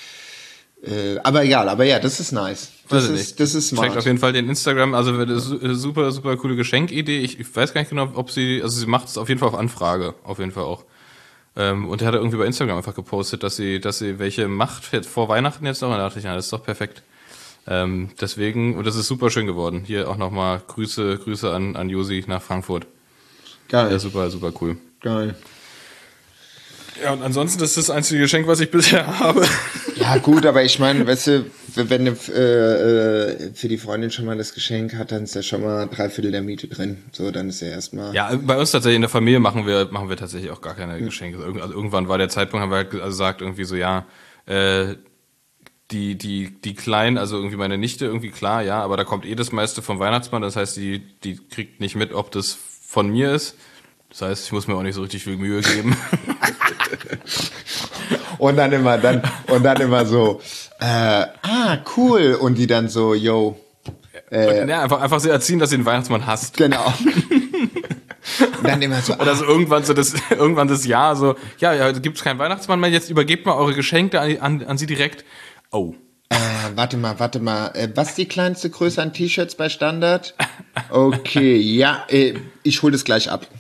Aber egal, das ist nice. Das ist smart. Checkt auf jeden Fall den Instagram, also eine super, super coole Geschenkidee. Ich weiß gar nicht genau, ob sie macht es auf jeden Fall auf Anfrage, auf jeden Fall auch. Und er hat irgendwie bei Instagram einfach gepostet, dass sie welche macht jetzt vor Weihnachten jetzt noch. Und da dachte ich, ja, das ist doch perfekt. Deswegen, und das ist super schön geworden. Hier auch nochmal Grüße an Josi nach Frankfurt. Geil. Ja, super, super cool. Geil. Ja, und ansonsten ist das einzige Geschenk, was ich bisher habe. Ja, gut, aber ich meine, weißt du, wenn du für die Freundin schon mal das Geschenk hat, dann ist ja schon mal 3/4 der Miete drin. So, dann ist ja erstmal. Ja, bei uns tatsächlich in der Familie machen wir tatsächlich auch gar keine Geschenke. Also irgendwann war der Zeitpunkt, haben wir halt gesagt, irgendwie so, ja, die Kleinen, also irgendwie meine Nichte, irgendwie klar, ja, aber da kommt das meiste vom Weihnachtsmann, das heißt, die kriegt nicht mit, ob das von mir ist. Das heißt, ich muss mir auch nicht so richtig viel Mühe geben. Und dann immer so, cool. Und die dann so, yo. Ja, einfach so erziehen, dass sie den Weihnachtsmann hasst. Genau. Und dann immer so. Oder so irgendwann das Jahr so, ja, gibt's keinen Weihnachtsmann mehr, jetzt übergebt mal eure Geschenke an sie direkt. Oh. Warte mal. Was ist die kleinste Größe an T-Shirts bei Standard? Okay, ja, ich hol das gleich ab.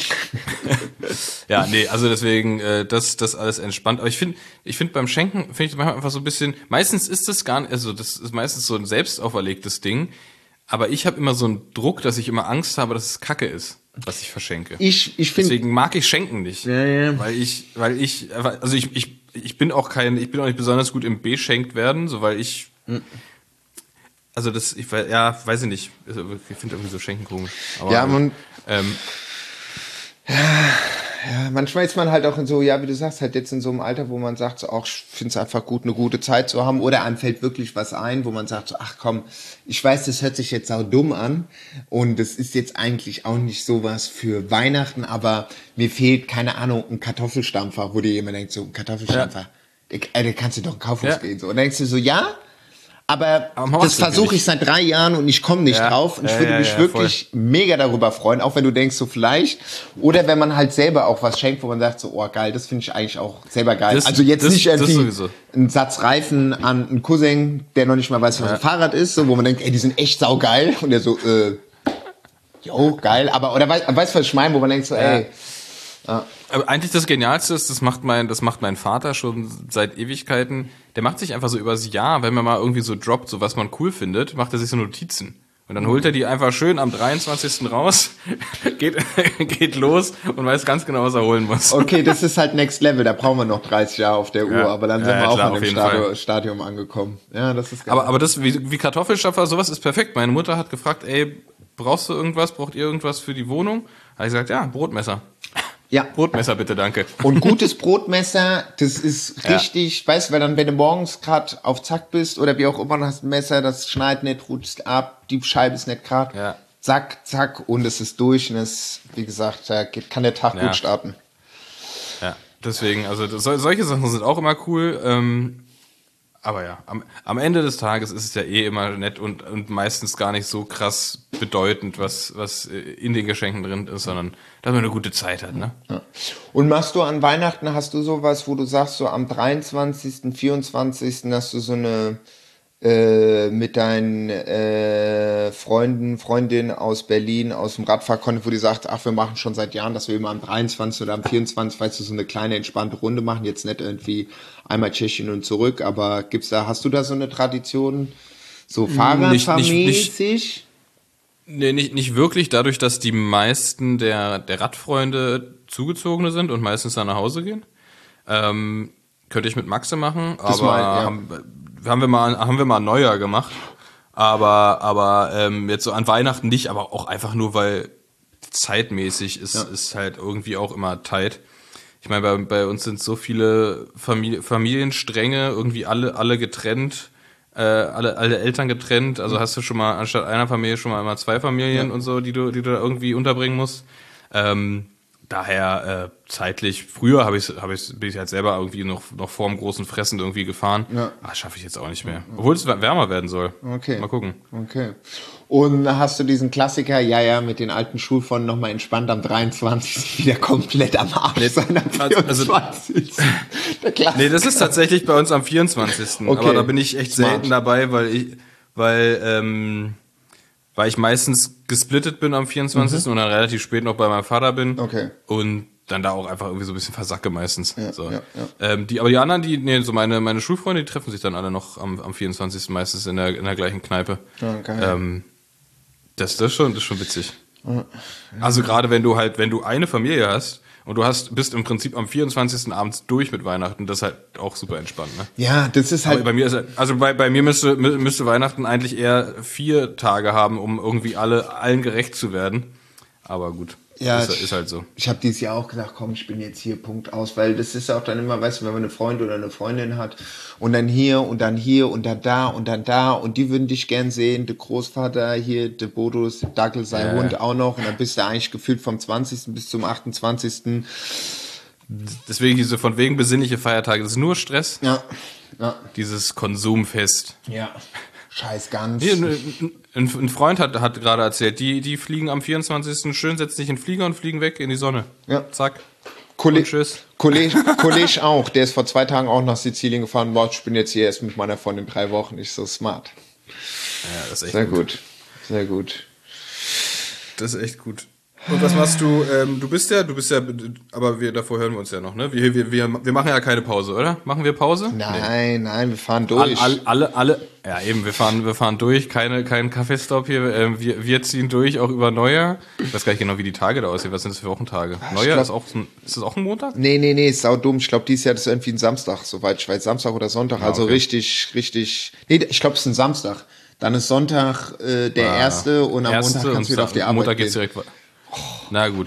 Ja, nee, also deswegen, das alles entspannt. Aber ich finde beim Schenken, finde ich manchmal einfach so ein bisschen, meistens ist das gar nicht, also das ist meistens so ein selbst auferlegtes Ding, aber ich habe immer so einen Druck, dass ich immer Angst habe, dass es Kacke ist, was ich verschenke. Ich finde, deswegen mag ich Schenken nicht. Ja. Weil ich bin auch nicht besonders gut im beschenkt werden, so weil ich, also weiß ich nicht, ich finde irgendwie so Schenken komisch. Aber, ja, Ja, manchmal ist man halt auch in so, ja, wie du sagst, halt jetzt in so einem Alter, wo man sagt, so, auch ich finde es einfach gut, eine gute Zeit zu haben, oder einem fällt wirklich was ein, wo man sagt, so, ach komm, ich weiß, das hört sich jetzt auch dumm an und das ist jetzt eigentlich auch nicht sowas für Weihnachten, aber mir fehlt, keine Ahnung, ein Kartoffelstampfer, wo dir jemand denkt, so, ein Kartoffelstampfer, da kannst du doch in Kaufhaus gehen, so. Und dann denkst du so, ja, aber das versuche ich seit 3 Jahren und ich komme nicht drauf. Und ich würde mich wirklich mega darüber freuen, auch wenn du denkst, so vielleicht. Oder wenn man halt selber auch was schenkt, wo man sagt, so, oh geil, das finde ich eigentlich auch selber geil. Also jetzt nicht irgendwie einen Satz Reifen an einen Cousin, der noch nicht mal weiß, was ein Fahrrad ist, so, wo man denkt, ey, die sind echt saugeil. Und der so, jo, geil. Aber, oder weißt du, was ich meine, wo man denkt so, ey. Ja. Aber eigentlich das Genialste ist, das macht mein Vater schon seit Ewigkeiten. Der macht sich einfach so übers Jahr, wenn man mal irgendwie so droppt, so was man cool findet, macht er sich so Notizen. Und dann holt er die einfach schön am 23. raus, geht los und weiß ganz genau, was er holen muss. Okay, das ist halt Next Level, da brauchen wir noch 30 Jahre auf der Uhr, aber dann sind wir auch klar, an dem Stadium angekommen. Ja, das ist geil. Aber das, wie Kartoffelstapfer, sowas ist perfekt. Meine Mutter hat gefragt, ey, braucht ihr irgendwas für die Wohnung? Habe ich gesagt, ja, Brotmesser. Ja. Brotmesser bitte, danke. Und gutes Brotmesser, das ist richtig, weißt du, weil dann, wenn du morgens gerade auf Zack bist oder wie auch immer, dann hast du ein Messer, das schneidet nicht, rutscht ab, die Scheibe ist nicht gerade. Ja. Zack, zack, und es ist durch und es, wie gesagt, da kann der Tag gut starten. Ja, deswegen, also solche Sachen sind auch immer cool. Aber ja, am Ende des Tages ist es ja eh immer nett und meistens gar nicht so krass bedeutend, was in den Geschenken drin ist, sondern dass man eine gute Zeit hat, ne? Ja. Und machst du an Weihnachten, hast du sowas, wo du sagst, so am 23., 24. hast du so eine mit deinen Freundinnen aus Berlin, aus dem Radfahrkonto, wo die sagt, ach, wir machen schon seit Jahren, dass wir immer am 23. oder am 24. weißt du, so eine kleine entspannte Runde machen, jetzt nicht irgendwie einmal Tschechien und zurück, aber hast du da so eine Tradition, so Fahrradfahrmäßig? Nee, nicht wirklich, dadurch, dass die meisten der Radfreunde Zugezogene sind und meistens dann nach Hause gehen. Könnte ich mit Maxe machen, aber haben wir mal ein Neujahr gemacht, aber jetzt so an Weihnachten nicht, aber auch einfach nur, weil zeitmäßig ist halt irgendwie auch immer tight. Ich meine, bei uns sind so viele Familienstränge, irgendwie alle getrennt, alle Eltern getrennt, also hast du schon mal anstatt einer Familie schon mal immer 2 Familien und so, die du da irgendwie unterbringen musst. Daher zeitlich, früher bin ich halt selber irgendwie noch vor dem großen Fressen irgendwie gefahren. Ja. Schaffe ich jetzt auch nicht mehr. Obwohl es wärmer werden soll. Okay. Mal gucken. Okay. Und hast du diesen Klassiker, mit den alten Schulfreunden nochmal entspannt am 23. wieder komplett am Arsch sein am 24. Nee, das ist tatsächlich bei uns am 24. Okay. Aber da bin ich echt selten dabei, weil ich meistens gesplittet bin am 24. und dann relativ spät noch bei meinem Vater bin. Okay. Und dann da auch einfach irgendwie so ein bisschen versacke meistens. Ja, so. Aber die anderen, so meine Schulfreunde, die treffen sich dann alle noch am 24. meistens in der gleichen Kneipe. Okay. Das ist schon witzig. Ja. Also gerade wenn du eine Familie hast und bist im Prinzip am 24. abends durch mit Weihnachten, das ist halt auch super entspannt, ne? Ja, das ist halt. Aber bei mir müsste Weihnachten eigentlich eher 4 Tage haben, um irgendwie allen gerecht zu werden. Aber gut. Ja, ist halt so. Ich habe dieses Jahr auch gesagt, komm, ich bin jetzt hier, Punkt aus, weil das ist ja auch dann immer, weißt du, wenn man eine Freundin oder eine Freundin hat und dann hier und dann hier und dann da und dann da und die würden dich gern sehen, der Großvater hier, der Bodo, der Dackel, sein Hund auch noch und dann bist du eigentlich gefühlt vom 20. bis zum 28. Deswegen diese von wegen besinnliche Feiertage, das ist nur Stress. Ja. Dieses Konsumfest. Ja. Scheiß Gans. Hier, ein Freund hat gerade erzählt, die fliegen am 24. schön, setzen sich in den Flieger und fliegen weg in die Sonne. Ja. Zack. Tschüss. Kollege auch, der ist vor 2 Tagen auch nach Sizilien gefahren. Boah, ich bin jetzt hier erst mit meiner Freundin 3 Wochen. Ich so smart. Ja, das ist echt sehr gut. Sehr gut. Das ist echt gut. Und was machst du? Du bist ja, aber davor hören wir uns ja noch, ne? Wir machen ja keine Pause, oder? Machen wir Pause? Nein, wir fahren durch. Ja eben, wir fahren durch, kein Kaffeestopp hier. Wir ziehen durch, auch über Neujahr. Ich weiß gar nicht genau, wie die Tage da aussehen. Was sind das für Wochentage? Neujahr ist das auch ein Montag? Nee, ist saudumm. Ich glaube, dieses Jahr ist irgendwie ein Samstag, soweit ich weiß. Samstag oder Sonntag. Also richtig. Nee, ich glaube, es ist ein Samstag. Dann ist Sonntag der erste und am Montag kannst du wieder auf die Arbeit Montag geht's direkt. Na gut.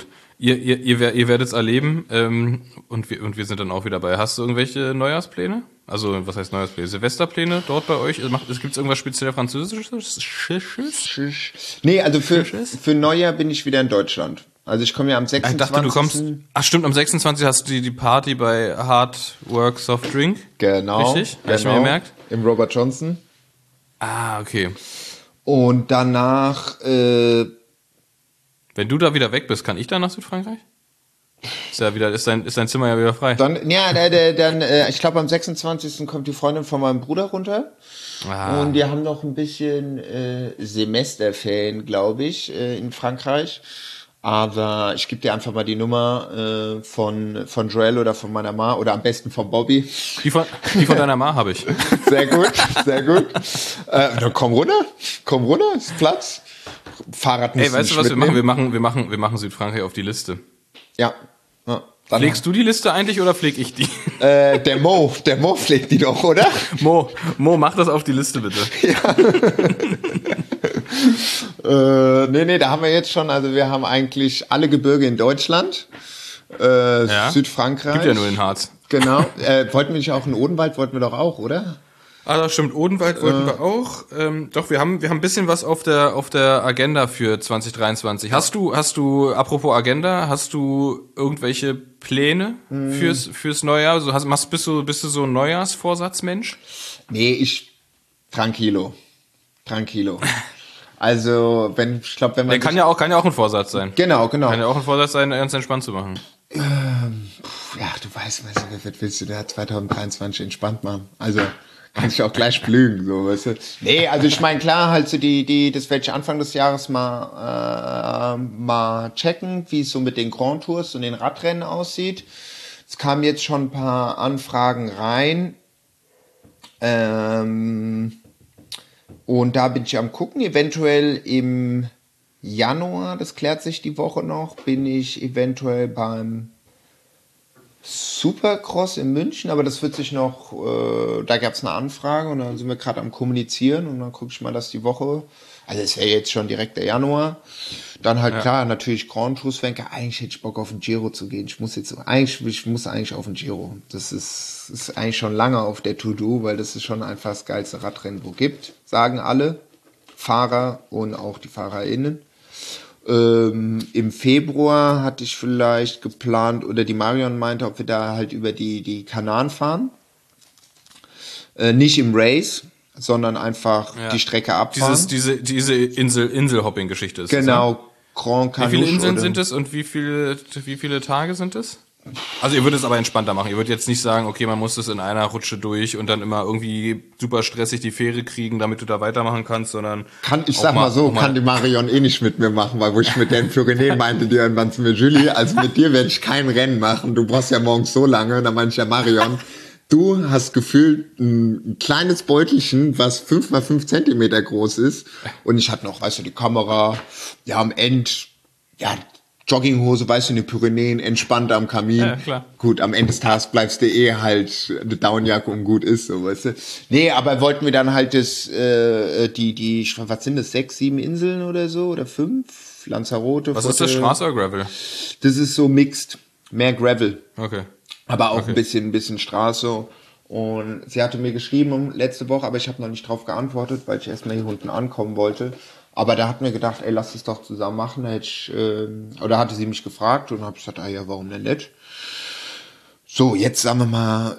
Ihr werdet es erleben und wir sind dann auch wieder dabei. Hast du irgendwelche Neujahrspläne? Also, was heißt Neujahrspläne? Silvesterpläne dort bei euch? Gibt es irgendwas speziell Französisches? Nee, also für Neujahr bin ich wieder in Deutschland. Also ich komme ja am 26. Ich dachte, du kommst... Ach stimmt, am 26. hast du die Party bei Hard Work Soft Drink. Genau. Richtig? Hab ich mir gemerkt? Im Robert Johnson. Ah, okay. Und danach... Wenn du da wieder weg bist, kann ich dann nach Südfrankreich? Ist dein Zimmer ja wieder frei. Dann, ich glaube am 26. kommt die Freundin von meinem Bruder runter. Und die haben noch ein bisschen Semesterferien, glaube ich, in Frankreich. Aber ich gebe dir einfach mal die Nummer von Joel oder von meiner Ma oder am besten von Bobby. Die von deiner Ma habe ich. Sehr gut. Dann komm runter, ist Platz. Fahrrad muss. Ey, weißt du, was wir machen? Wir machen Südfrankreich auf die Liste. Ja. Pflegst du die Liste eigentlich oder pfleg ich die? Der Mo pflegt die doch, oder? Mo, mach das auf die Liste bitte. Ja. Nee, da haben wir jetzt schon, also wir haben eigentlich alle Gebirge in Deutschland. Südfrankreich. Gibt ja nur den Harz. Genau. Wollten wir nicht auch in Odenwald, wollten wir doch auch, oder? Ah, das stimmt. Odenwald wollten wir auch. Doch, wir haben ein bisschen was auf der Agenda für 2023. Hast du, apropos Agenda, hast du irgendwelche Pläne fürs Neujahr? Also bist du so ein Neujahrsvorsatzmensch? Nee, tranquilo. Also, wenn man... Der kann ja auch ein Vorsatz sein. Genau. Kann ja auch ein Vorsatz sein, ganz entspannt zu machen. Ja, du weißt, was willst du da 2023 entspannt machen? Also... Kann ich auch gleich blühen, so, weißt du. Nee, also ich meine, klar, halt so das werde ich Anfang des Jahres mal checken, wie es so mit den Grand Tours und den Radrennen aussieht. Es kamen jetzt schon ein paar Anfragen rein. Und da bin ich am gucken, eventuell im Januar, das klärt sich die Woche noch, bin ich eventuell beim Supercross in München, aber das wird sich noch, da gab es eine Anfrage und dann sind wir gerade am Kommunizieren und dann gucke ich mal, dass die Woche, also es wäre jetzt schon direkt der Januar, dann halt klar, natürlich Grand Tours, eigentlich hätte ich Bock auf den Giro zu gehen, ich muss eigentlich auf den Giro, das ist eigentlich schon lange auf der To-Do, weil das ist schon einfach das geilste Radrennen, wo gibt, sagen alle Fahrer und auch die FahrerInnen. Im Februar hatte ich vielleicht geplant, oder die Marion meinte, ob wir da halt über die Kanaren fahren. Nicht im Race, sondern einfach die Strecke abfahren. Diese Insel-Hopping-Geschichte ist genau, es, ja? Grand Canouche. Wie viele Inseln sind es und wie viele Tage sind es? Also ihr würdet es aber entspannter machen. Ihr würdet jetzt nicht sagen, okay, man muss das in einer Rutsche durch und dann immer irgendwie super stressig die Fähre kriegen, damit du da weitermachen kannst, sondern... Kann die Marion eh nicht mit mir machen, weil wo ich mit der in Pyrenäen meinte, die irgendwann zu mir, Julie, also mit dir werde ich kein Rennen machen, du brauchst ja morgens so lange. Und dann meinte ich ja, Marion, du hast gefühlt ein kleines Beutelchen, was 5 mal 5 Zentimeter groß ist. Und ich hatte noch, weißt du, die Kamera, ja, am Ende, ja, Jogginghose, weißt du, in den Pyrenäen, entspannt am Kamin. Ja, klar. Gut, am Ende des Tages bleibst du halt eine Downjacke und gut ist, so, weißt du. Nee, aber wollten wir dann halt was sind das, 6, 7 Inseln oder so, oder 5? Lanzarote. Was ist das, Straße oder Gravel? Das ist so mixed, mehr Gravel. Okay. Aber auch ein bisschen Straße. Und sie hatte mir geschrieben letzte Woche, aber ich habe noch nicht drauf geantwortet, weil ich erstmal hier unten ankommen wollte. Aber da hat mir gedacht, ey, lass es doch zusammen machen. Oder hatte sie mich gefragt und habe gesagt, ja, warum denn nicht? So, jetzt sagen wir mal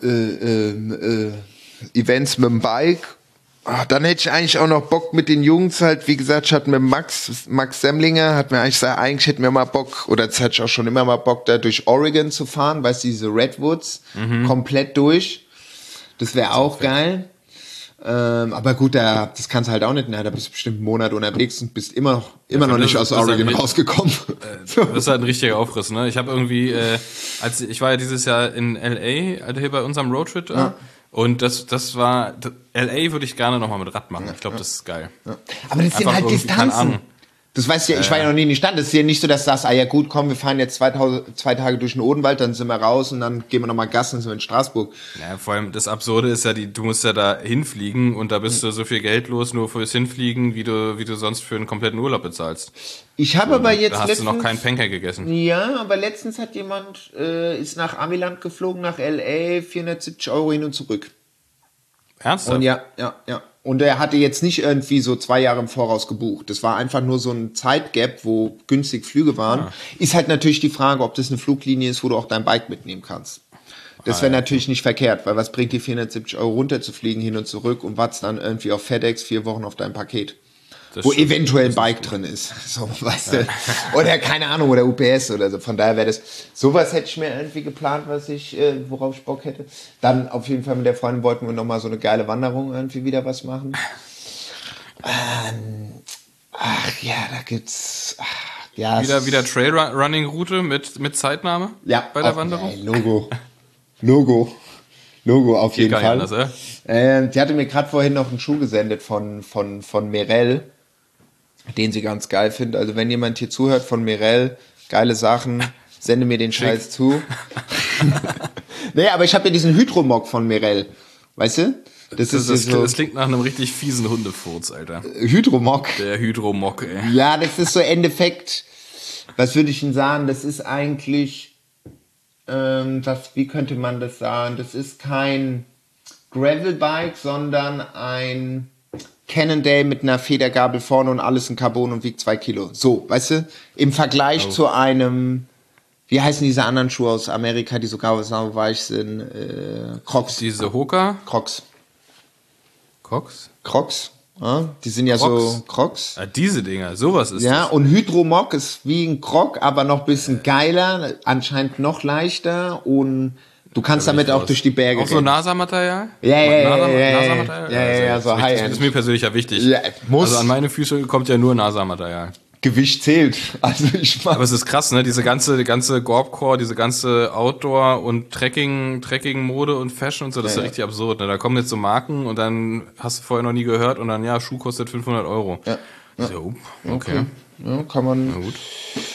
Events mit dem Bike. Dann hätte ich eigentlich auch noch Bock mit den Jungs halt, wie gesagt, ich hatte mit Max Semlinger, hat mir eigentlich gesagt, eigentlich hätten wir mal Bock, oder das hatte ich auch schon immer mal Bock, da durch Oregon zu fahren, weißt du, diese Redwoods, komplett durch. Das wäre auch geil. Aber gut, das kannst du halt auch nicht, da bist du bestimmt einen Monat unterwegs und bist immer noch nicht aus Oregon rausgekommen. Das ist halt ein richtiger Aufriss, ne? Ich habe irgendwie, ich war ja dieses Jahr in LA, also hier bei unserem Roadtrip da. Ja. Und das war, LA würde ich gerne nochmal mit Rad machen. Ich glaube, das ist geil. Ja. Aber das sind halt Distanzen. Das weißt du ja, ich war ja noch nie in die Stadt. Das ist ja nicht so, dass du sagst, ja gut, komm, wir fahren jetzt 2 Tage durch den Odenwald, dann sind wir raus und dann gehen wir nochmal Gassen, sind wir in Straßburg. Ja, vor allem das Absurde ist ja, du musst ja da hinfliegen und da bist du so viel Geld los, nur fürs Hinfliegen, wie du sonst für einen kompletten Urlaub bezahlst. Ich habe aber jetzt Da hast du noch keinen Pancake gegessen. Ja, aber letztens hat jemand, ist nach Amiland geflogen, nach L.A., 470 € hin und zurück. Ernsthaft? Und ja. Und er hatte jetzt nicht irgendwie so 2 Jahre im Voraus gebucht. Das war einfach nur so ein Zeitgap, wo günstig Flüge waren. Ja. Ist halt natürlich die Frage, ob das eine Fluglinie ist, wo du auch dein Bike mitnehmen kannst. Das wäre natürlich nicht verkehrt, weil was bringt die 470 € runterzufliegen, hin und zurück und was dann irgendwie auf FedEx 4 Wochen auf dein Paket? Wo eventuell ein Bike drin ist. So, weißt du. Oder keine Ahnung, oder UPS oder so. Von daher wäre das, sowas hätte ich mir irgendwie geplant, worauf ich Bock hätte. Dann auf jeden Fall mit der Freundin wollten wir nochmal so eine geile Wanderung irgendwie wieder was machen. Da gibt's, Wieder Trailrunning-Route mit Zeitnahme? Ja. Bei der Wanderung? Logo auf jeden Fall. Anders, die hatte mir gerade vorhin noch einen Schuh gesendet von Merrell, den sie ganz geil findet. Also wenn jemand hier zuhört von Merrell, geile Sachen, sende mir den Scheiß zu. Nee, aber ich habe ja diesen Hydromog von Merrell, weißt du? Das klingt nach einem richtig fiesen Hundefurz, Alter. Hydromog. Der Hydromog, ey. Ja, das ist so Endeffekt, was würde ich denn sagen, das ist eigentlich, wie könnte man das sagen? Das ist kein Gravelbike, sondern ein Cannondale mit einer Federgabel vorne und alles in Carbon und wiegt 2 Kilo. So, weißt du? Im Vergleich zu einem, wie heißen diese anderen Schuhe aus Amerika, die sogar so weich sind? Crocs. Diese Hoka? Crocs. Crocs? Ja, die sind ja Crocs. so Crocs. Ah, diese Dinger, sowas ist Ja, das. und Hydromog ist wie ein Croc, aber noch ein bisschen geiler, anscheinend noch leichter und du kannst damit auch durch die Berge Auch so NASA-Material? Ja, NASA-Material? so High-End. Das ist mir persönlich ja wichtig. Ja, muss. Also an meine Füße kommt ja nur NASA-Material. Gewicht zählt. Also Aber es ist krass, ne? Die ganze Gorbcore, diese ganze Outdoor- und Trekking-Mode und Fashion und so, das ist ja richtig absurd, ne? Da kommen jetzt so Marken und dann hast du vorher noch nie gehört und dann, Schuh kostet 500 €. Ja. So, okay. Ja, kann man. Na gut.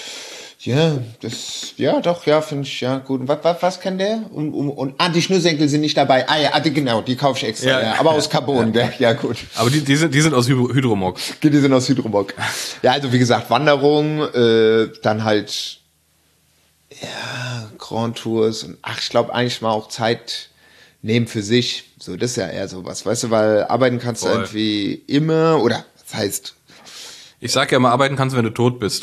Ja, finde ich, ja, gut. Was kann der? Die Schnürsenkel sind nicht dabei. Genau, die kaufe ich extra, ja. Aber aus Carbon, ja, gut. Aber die sind aus Hydromog. Die sind aus Hydromog. Ja, also wie gesagt, Wanderung, dann halt, Grand Tours und ich glaube eigentlich mal auch Zeit nehmen für sich. So, das ist ja eher sowas, weißt du, weil arbeiten kannst du irgendwie immer, oder das heißt. Ich sag ja immer, arbeiten kannst du, wenn du tot bist.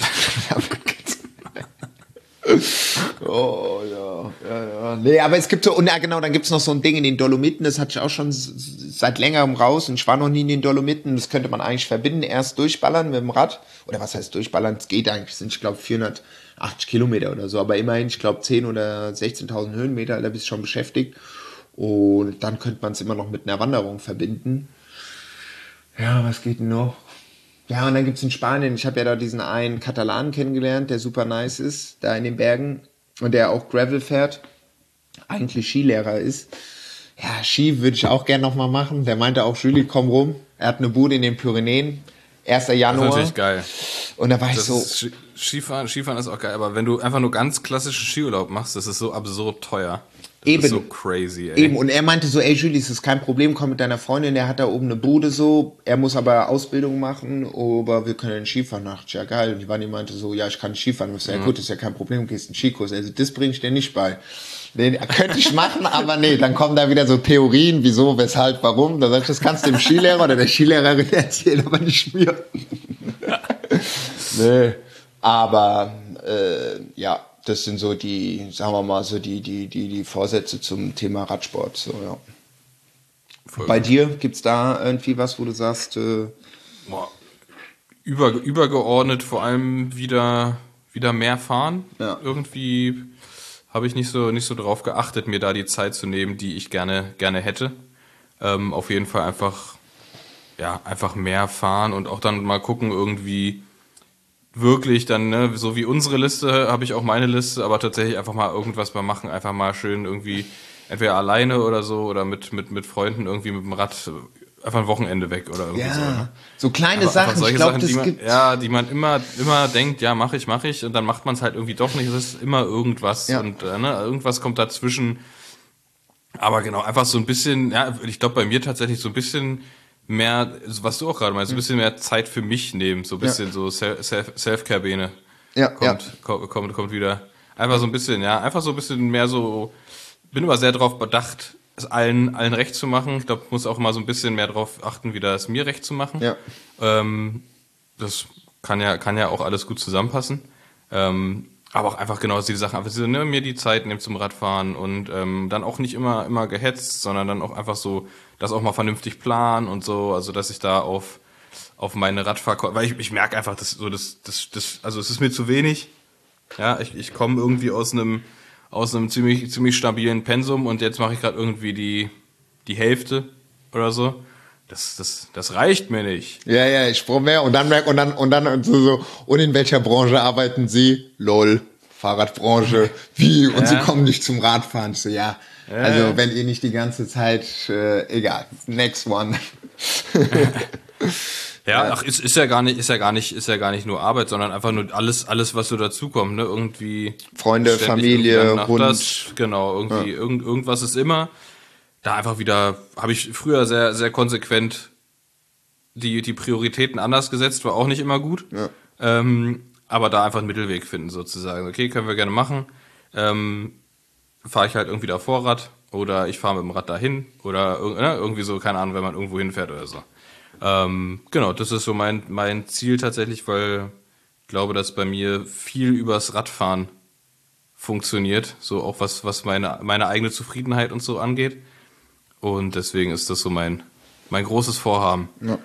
Oh, ja. Nee, aber es gibt so, und genau, dann gibt's noch so ein Ding in den Dolomiten, das hatte ich auch schon seit längerem raus und ich war noch nie in den Dolomiten, das könnte man eigentlich verbinden, erst durchballern mit dem Rad, oder was heißt durchballern, es geht eigentlich, sind ich glaube 480 Kilometer oder so, aber immerhin, ich glaube 10.000 oder 16.000 Höhenmeter, da bist du schon beschäftigt und dann könnte man es immer noch mit einer Wanderung verbinden. Ja, was geht denn noch? Ja, und dann gibt's in Spanien, ich habe ja da diesen einen Katalanen kennengelernt, der super nice ist, da in den Bergen und der auch Gravel fährt, eigentlich Skilehrer ist. Ja, Ski würde ich auch gerne nochmal machen. Der meinte auch, Julie, komm rum. Er hat eine Bude in den Pyrenäen, 1. Januar. Das ist natürlich geil. Und da war ich so... Skifahren ist auch geil, aber wenn du einfach nur ganz klassischen Skiurlaub machst, das ist so absurd teuer. Eben. Das ist so crazy, ey. Eben, und er meinte so, Julie, das ist kein Problem, komm mit deiner Freundin, der hat da oben eine Bude so, er muss aber Ausbildung machen, aber wir können Skifahren nachts, ja geil. Und die Vani meinte so, ja, ich kann Skifahren. Und ich so, ja gut, das ist ja kein Problem, du gehst einen Skikurs. Also das bringe ich dir nicht bei. Nee, könnte ich machen, aber nee, dann kommen da wieder so Theorien, wieso, weshalb, warum. Da sag ich, das kannst du dem Skilehrer oder der Skilehrerin erzählen, aber nicht mir. Nee, aber ja, das sind so die, sagen wir mal, so die Vorsätze zum Thema Radsport. So, ja. Bei dir gibt's da irgendwie was, wo du sagst, übergeordnet vor allem wieder mehr fahren. Ja. Irgendwie habe ich nicht so drauf geachtet, mir da die Zeit zu nehmen, die ich gerne hätte. Auf jeden Fall einfach mehr fahren und auch dann mal gucken, irgendwie wirklich dann, ne, so wie unsere Liste, habe ich auch meine Liste, aber tatsächlich einfach mal irgendwas mal machen, einfach mal schön irgendwie, entweder alleine oder so oder mit Freunden irgendwie mit dem Rad einfach ein Wochenende weg oder irgendwie so. Ne? So kleine Aber Sachen, solche ich glaube, Sachen, das die man, gibt. ja, die man immer denkt, ja, mache ich und dann macht man es halt irgendwie doch nicht. Es ist immer irgendwas Ja. und irgendwas kommt dazwischen. Aber genau, einfach so ein bisschen, ja, ich glaube bei mir tatsächlich so ein bisschen mehr, was du auch gerade meinst, so ein bisschen mehr Zeit für mich nehmen, so ein bisschen so Self-Care-Bene kommt wieder. Einfach so ein bisschen, ja, einfach so ein bisschen mehr so, bin immer sehr darauf bedacht, es allen recht zu machen. Ich glaube, muss auch mal so ein bisschen mehr darauf achten, wieder es mir recht zu machen. Ja. Das kann ja auch alles gut zusammenpassen. Aber auch einfach genau die Sachen, einfach so, ne, mir die Zeit nehmen zum Radfahren und dann auch nicht immer gehetzt, sondern dann auch einfach so, das auch mal vernünftig planen und so, also dass ich da auf meine weil ich merke einfach, also es ist mir zu wenig. Ja, ich komme irgendwie aus einem ziemlich stabilen Pensum und jetzt mache ich gerade irgendwie die Hälfte oder so. Das reicht mir nicht. Ja, ich brauche mehr. Und dann und in welcher Branche arbeiten Sie? LOL, Fahrradbranche. Wie? Und Sie kommen nicht zum Radfahren. So, ja. Also, wenn ihr nicht die ganze Zeit, egal. Next one. Ja, ach, ist ja gar nicht nur Arbeit, sondern einfach nur alles, was so dazukommt, ne? Irgendwie Freunde, ständig Familie, irgendwie Hund. Das, genau, irgendwie irgendwas ist immer. Da einfach wieder, habe ich früher sehr, sehr konsequent die Prioritäten anders gesetzt, war auch nicht immer gut. Ja. Aber da einfach einen Mittelweg finden sozusagen. Okay, können wir gerne machen. Fahre ich halt irgendwie da Vorrad oder ich fahre mit dem Rad dahin oder irgendwie so, keine Ahnung, wenn man irgendwo hinfährt oder so. Genau, das ist so mein Ziel tatsächlich, weil ich glaube, dass bei mir viel übers Radfahren funktioniert, so auch was meine eigene Zufriedenheit und so angeht. Und deswegen ist das so mein großes Vorhaben. Ja.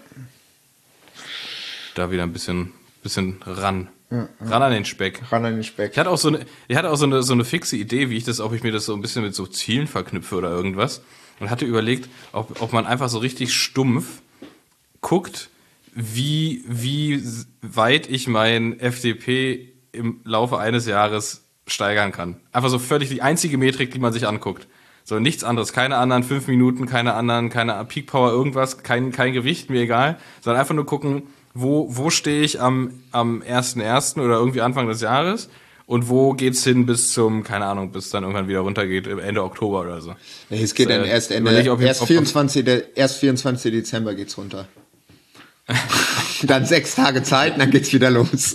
Da wieder ein bisschen ran. Ran an den Speck. Ran an den Speck. Ich hatte auch so eine fixe Idee, ob ich mir das so ein bisschen mit so Zielen verknüpfe oder irgendwas. Und hatte überlegt, ob man einfach so richtig stumpf guckt, wie weit ich mein FDP im Laufe eines Jahres steigern kann. Einfach so völlig die einzige Metrik, die man sich anguckt. So, nichts anderes, keine anderen 5 Minuten, keine Peak Power, irgendwas, kein Gewicht, mir egal, sondern einfach nur gucken, wo stehe ich am 1.1. oder irgendwie Anfang des Jahres und wo geht's hin bis zum, keine Ahnung, bis dann irgendwann wieder runtergeht, Ende Oktober oder so. Nee, es geht dann erst 24. Dezember geht's runter. Dann 6 Tage Zeit und dann geht's wieder los.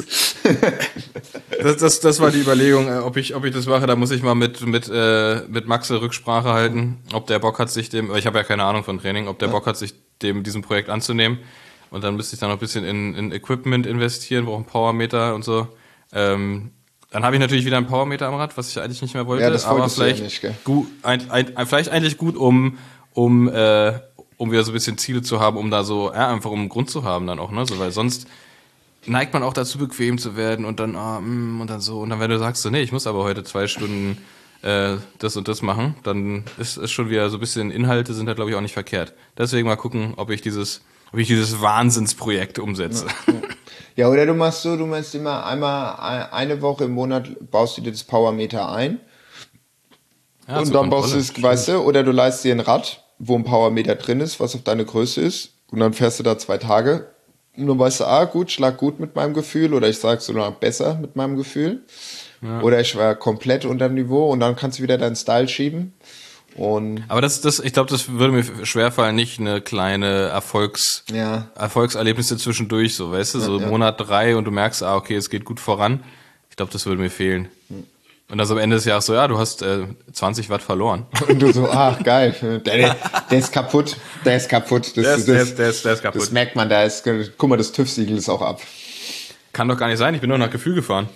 Das war die Überlegung, ob ich das mache. Da muss ich mal mit Maxe Rücksprache halten, ob der Bock hat, ich habe ja keine Ahnung von Training, ob der Bock hat, sich diesem Projekt anzunehmen. Und dann müsste ich dann noch ein bisschen in Equipment investieren, brauche einen Powermeter und so. Dann habe ich natürlich wieder einen Powermeter am Rad, was ich eigentlich nicht mehr wollte. Ja, das aber vielleicht ja nicht, gell? Vielleicht eigentlich gut, um wieder so ein bisschen Ziele zu haben, um da so, einfach um einen Grund zu haben dann auch, ne? So, weil sonst neigt man auch dazu, bequem zu werden und dann, und dann so. Und dann, wenn du sagst, so, nee, ich muss aber heute 2 Stunden das und das machen, dann ist schon wieder so ein bisschen, Inhalte sind da, glaube ich, auch nicht verkehrt. Deswegen mal gucken, ob ich dieses Wahnsinnsprojekt umsetze. Ja, oder du meinst immer einmal eine Woche im Monat baust du dir das Powermeter ein. Ja, und dann baust du es, weißt du, oder du leistest dir ein Rad, wo ein Powermeter drin ist, was auf deine Größe ist, und dann fährst du da 2 Tage und dann weißt du, gut, schlag gut mit meinem Gefühl, oder ich sag sogar besser mit meinem Gefühl, oder ich war komplett unter dem Niveau, und dann kannst du wieder deinen Style schieben. Aber ich glaube, das würde mir schwerfallen, nicht eine kleine Erfolgserlebnisse zwischendurch, so, weißt du, so Monat 3 und du merkst, okay, es geht gut voran. Ich glaube, das würde mir fehlen. Und dann so am Ende des Jahres so, du hast 20 Watt verloren. Und du so, geil, der ist kaputt, der ist kaputt. Der ist kaputt. Das merkt man, guck mal, das TÜV-Siegel ist auch ab. Kann doch gar nicht sein, ich bin doch nach Gefühl gefahren.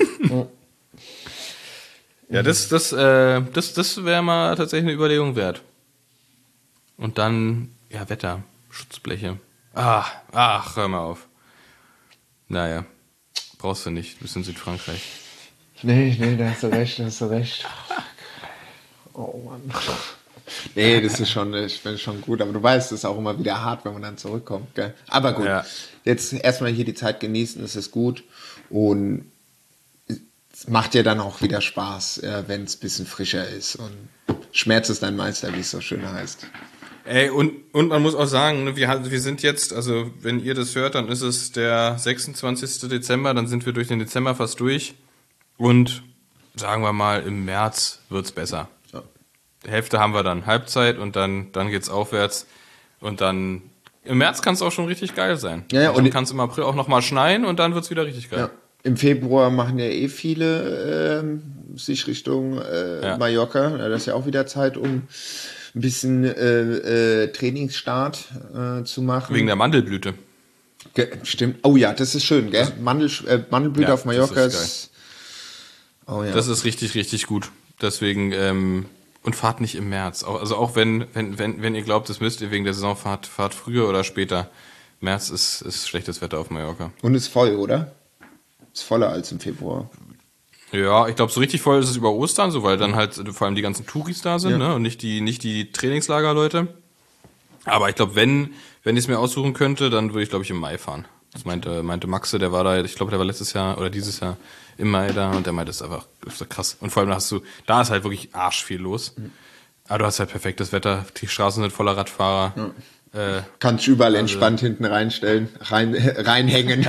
Ja, das wäre mal tatsächlich eine Überlegung wert. Und dann, Wetter, Schutzbleche. Hör mal auf. Naja, brauchst du nicht, du bist in Südfrankreich. Nee, da hast du recht. Oh Mann. Nee, das ist schon gut, aber du weißt, es ist auch immer wieder hart, wenn man dann zurückkommt, gell? Aber gut, Jetzt erstmal hier die Zeit genießen, es ist gut, und es macht ja dann auch wieder Spaß, wenn es ein bisschen frischer ist, und Schmerz ist dein Meister, wie es so schön heißt. Ey, und man muss auch sagen, ne, wir sind jetzt, also wenn ihr das hört, dann ist es der 26. Dezember, dann sind wir durch den Dezember fast durch und sagen wir mal, im März wird's besser. Ja. Die Hälfte haben wir dann, Halbzeit und dann geht's aufwärts und dann im März kann es auch schon richtig geil sein. Ja, und dann kann es im April auch nochmal schneien und dann wird's wieder richtig geil. Ja. Im Februar machen ja viele sich Richtung Mallorca. Ja, das ist ja auch wieder Zeit, um ein bisschen Trainingsstart zu machen. Wegen der Mandelblüte. Stimmt. Oh ja, das ist schön, gell? Mandelblüte Ja, auf Mallorca das ist oh ja. Das ist richtig, richtig gut. Deswegen, und fahrt nicht im März. Also auch wenn ihr glaubt, das müsst ihr wegen der Saison, fahrt früher oder später. März ist schlechtes Wetter auf Mallorca. Und ist voll, oder? Ist voller als im Februar. Ja, ich glaube, so richtig voll ist es über Ostern, so, weil dann halt vor allem die ganzen Touris da sind, ne? Und nicht die Trainingslagerleute. Aber ich glaube, wenn ich es mir aussuchen könnte, dann würde ich, glaube ich, im Mai fahren. Das meinte Maxe, der war da, ich glaube, der war letztes Jahr oder dieses Jahr im Mai da und der meinte, das ist einfach krass. Und vor allem da ist halt wirklich arsch viel los. Aber du hast halt perfektes Wetter, die Straßen sind voller Radfahrer. Ja. Kannst du überall entspannt hinten reinstellen, reinhängen.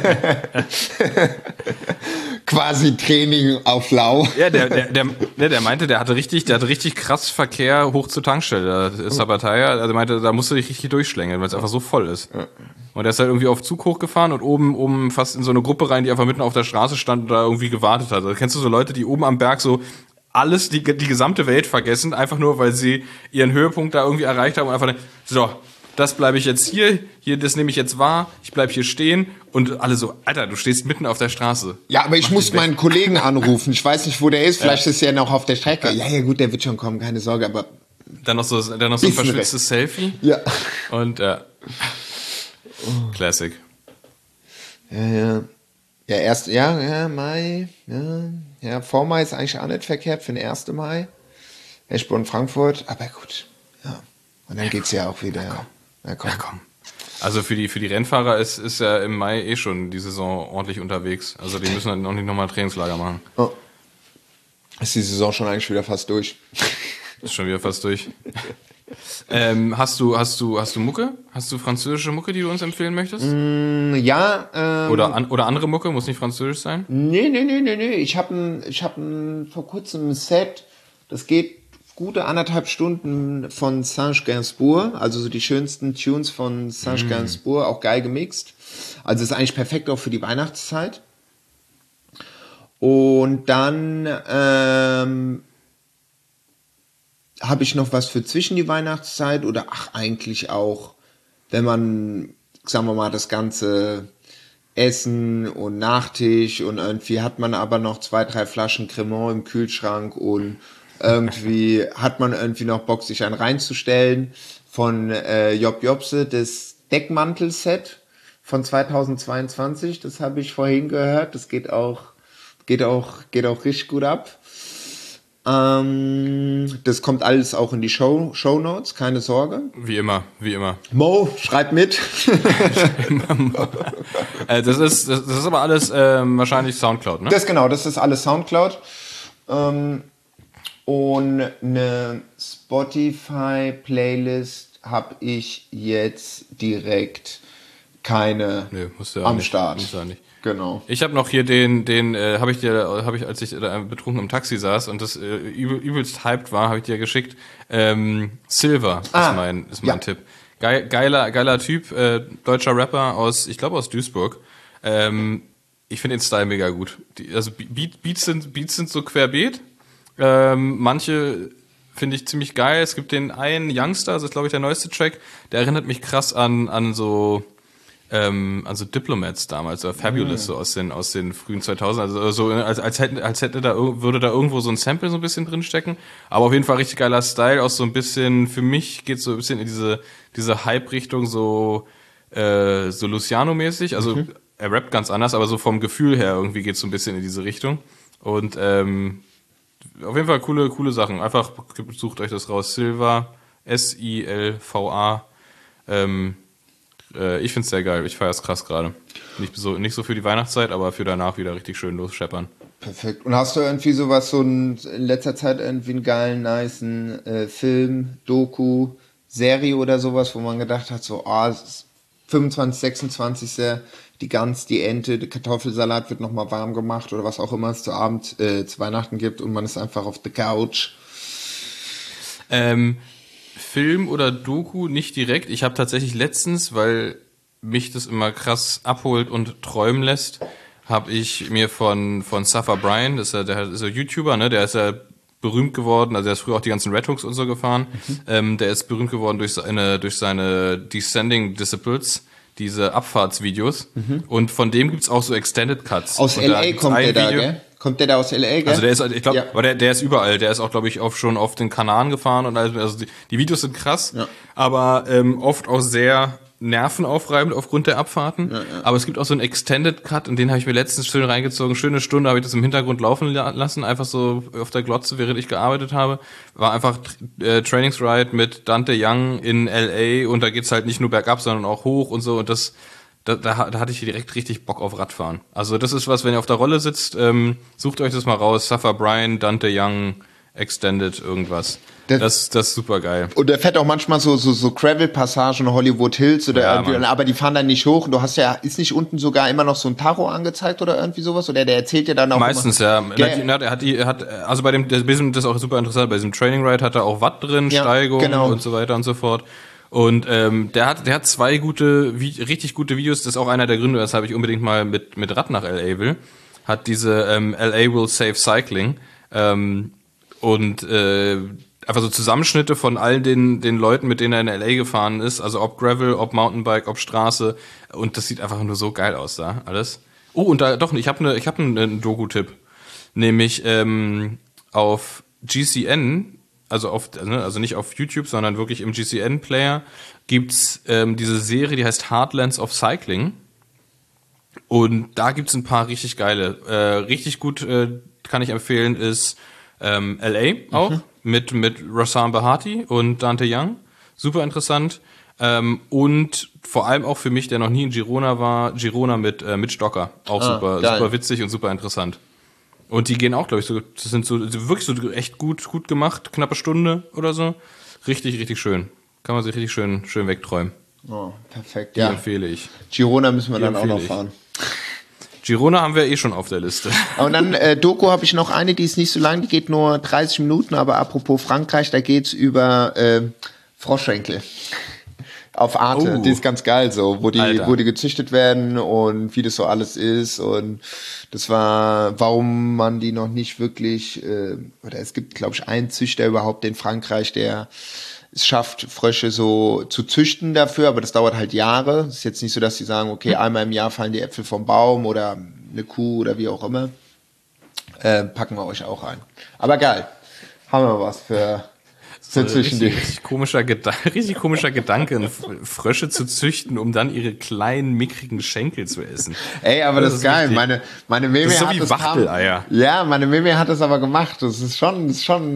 Quasi Training auf Lau. Ja, der meinte, der hatte richtig krass Verkehr hoch zur Tankstelle. Das ist Sabbataya, also meinte, da musst du dich richtig durchschlängeln, weil es einfach so voll ist. Ja. Und der ist halt irgendwie auf Zug hochgefahren und oben fast in so eine Gruppe rein, die einfach mitten auf der Straße stand und da irgendwie gewartet hat. Also, kennst du so Leute, die oben am Berg so alles, die gesamte Welt vergessen, einfach nur, weil sie ihren Höhepunkt da irgendwie erreicht haben und einfach, so, das bleibe ich jetzt hier, das nehme ich jetzt wahr, ich bleib hier stehen und alle so, Alter, du stehst mitten auf der Straße. Ja, aber ich muss meinen Kollegen anrufen, ich weiß nicht, wo der ist, vielleicht ist er noch auf der Strecke. Ja, gut, der wird schon kommen, keine Sorge, aber... Dann noch so ein verschwitztes Selfie. Ja. Und, Classic. Ja, Mai, ja, vor Mai ist eigentlich auch nicht verkehrt für den 1. Mai. Eschborn, Frankfurt, aber gut, ja. Und dann geht's ja auch wieder. Ja, komm. Also für die Rennfahrer ist ja im Mai schon die Saison ordentlich unterwegs. Also die müssen dann noch nicht nochmal ein Trainingslager machen. Oh. Ist die Saison schon eigentlich wieder fast durch? Ist schon wieder fast durch. Hast du Mucke? Hast du französische Mucke, die du uns empfehlen möchtest? Ja. Oder andere Mucke, muss nicht französisch sein? Nee. Ich hab vor kurzem ein Set, das geht gute 1,5 Stunden von Serge Gainsbourg, also so die schönsten Tunes von Serge Gainsbourg, auch geil gemixt. Also ist eigentlich perfekt auch für die Weihnachtszeit. Und dann habe ich noch was für zwischen die Weihnachtszeit oder eigentlich auch, wenn man, sagen wir mal, das ganze Essen und Nachtisch und irgendwie hat man aber noch 2, 3 Flaschen Cremant im Kühlschrank und irgendwie hat man irgendwie noch Bock, sich einen reinzustellen von Job Jobse, das Deckmantel-Set von 2022, das habe ich vorhin gehört, das geht auch richtig gut ab. Das kommt alles auch in die Shownotes, keine Sorge. Wie immer. Mo, schreib mit. Das ist aber alles wahrscheinlich Soundcloud, ne? Das ist alles Soundcloud. Und eine Spotify-Playlist habe ich jetzt direkt keine am Start. Muss ja nicht. Genau. Ich habe noch hier den habe ich, als ich betrunken im Taxi saß und das übelst hyped war, habe ich dir geschickt. Silver ist mein Tipp. Geiler Typ, deutscher Rapper ich glaube aus Duisburg. Ich finde den Style mega gut. Also Beats sind so querbeet. Manche finde ich ziemlich geil. Es gibt den einen Youngster, das ist glaube ich der neueste Track, der erinnert mich krass an so Diplomats damals, oder Fabulous, so aus den frühen 2000, also so als hätte würde da irgendwo so ein Sample so ein bisschen drinstecken, aber auf jeden Fall richtig geiler Style, auch so ein bisschen, für mich geht so ein bisschen in diese Hype-Richtung, so Luciano-mäßig, also er rappt ganz anders, aber so vom Gefühl her irgendwie geht es so ein bisschen in diese Richtung und auf jeden Fall coole Sachen. Einfach sucht euch das raus. Silva, SILVA. Ich find's sehr geil. Ich feier's krass gerade. Nicht so für die Weihnachtszeit, aber für danach wieder richtig schön losscheppern. Perfekt. Und hast du irgendwie sowas, in letzter Zeit irgendwie einen geilen, nicen Film, Doku, Serie oder sowas, wo man gedacht hat, so, es ist 25., 26. Die Gans, die Ente, der Kartoffelsalat wird nochmal warm gemacht oder was auch immer es zu Weihnachten gibt und man ist einfach auf der Couch. Film oder Doku nicht direkt. Ich habe tatsächlich letztens, weil mich das immer krass abholt und träumen lässt, habe ich mir von Safa Brian, der ist ja YouTuber, ne, der ist ja berühmt geworden, also der ist früher auch die ganzen Red Hooks und so gefahren. Der ist berühmt geworden durch seine Descending Disciples, diese Abfahrtsvideos. Und von dem gibt's auch so Extended Cuts. Aus LA kommt der da, gell? Kommt der da aus LA, gell? Also der ist, ich glaube, aber der ist überall. Der ist auch, glaube ich, schon auf den Kanaren gefahren und alles. Also die Videos sind krass, aber oft auch sehr nervenaufreibend aufgrund der Abfahrten. Aber es gibt auch so einen Extended Cut, und den habe ich mir letztens schön reingezogen. Schöne Stunde habe ich das im Hintergrund laufen lassen, einfach so auf der Glotze, während ich gearbeitet habe. War einfach Trainingsride mit Dante Young in LA, und da geht's halt nicht nur bergab, sondern auch hoch und so, und da hatte ich direkt richtig Bock auf Radfahren. Also das ist was, wenn ihr auf der Rolle sitzt, sucht euch das mal raus. Safa Brian, Dante Young, Extended irgendwas. Das ist super geil. Und der fährt auch manchmal so Gravel-Passagen, Hollywood Hills oder irgendwie, aber die fahren dann nicht hoch. Und du hast ja, ist nicht unten sogar immer noch so ein Tacho angezeigt oder irgendwie sowas? Oder der erzählt dir dann auch meistens, immer, also bei dem, das ist auch super interessant, bei diesem Training Ride hat er auch Watt drin, Steigung und so weiter und so fort. Und der hat zwei richtig gute Videos. Das ist auch einer der Gründe, weshalb ich unbedingt mal mit Rad nach LA will. Hat diese LA Will Save Cycling und einfach so Zusammenschnitte von all den Leuten, mit denen er in LA gefahren ist. Also ob Gravel, ob Mountainbike, ob Straße. Und das sieht einfach nur so geil aus da alles. Oh, und ich habe einen Doku-Tipp, nämlich auf GCN. Also nicht auf YouTube, sondern wirklich im GCN-Player gibt's diese Serie, die heißt Heartlands of Cycling. Und da gibt's ein paar richtig geile. Richtig gut kann ich empfehlen ist LA auch mit Rassam Bahati und Dante Young. Super interessant. Und vor allem auch für mich, der noch nie in Girona war, Girona mit Stocker. Auch super witzig und super interessant. Und die gehen auch, glaube ich, das sind so wirklich so echt gut gemacht, knappe Stunde oder so. Richtig, richtig schön. Kann man sich richtig schön wegträumen. Oh, perfekt, die empfehle ich. Girona müssen wir dann auch noch fahren. Girona haben wir schon auf der Liste. Und dann Doku habe ich noch eine, die ist nicht so lang, die geht nur 30 Minuten, aber apropos Frankreich, da geht's über Froschschenkel. Auf Arte, die ist ganz geil so, wo die gezüchtet werden und wie das so alles ist, und das war, warum man die noch nicht wirklich, oder es gibt, glaube ich, einen Züchter überhaupt in Frankreich, der es schafft, Frösche so zu züchten dafür, aber das dauert halt Jahre. Es ist jetzt nicht so, dass die sagen, okay, einmal im Jahr fallen die Äpfel vom Baum oder eine Kuh oder wie auch immer. Packen wir euch auch rein. Aber geil, haben wir was für richtig komischer Gedanke, Frösche zu züchten, um dann ihre kleinen, mickrigen Schenkel zu essen. Ey, aber das ist geil. Richtig. Meine Mimi das ist so hat wie das Wachteleier. Ja, meine Mimi hat das aber gemacht. Das ist schon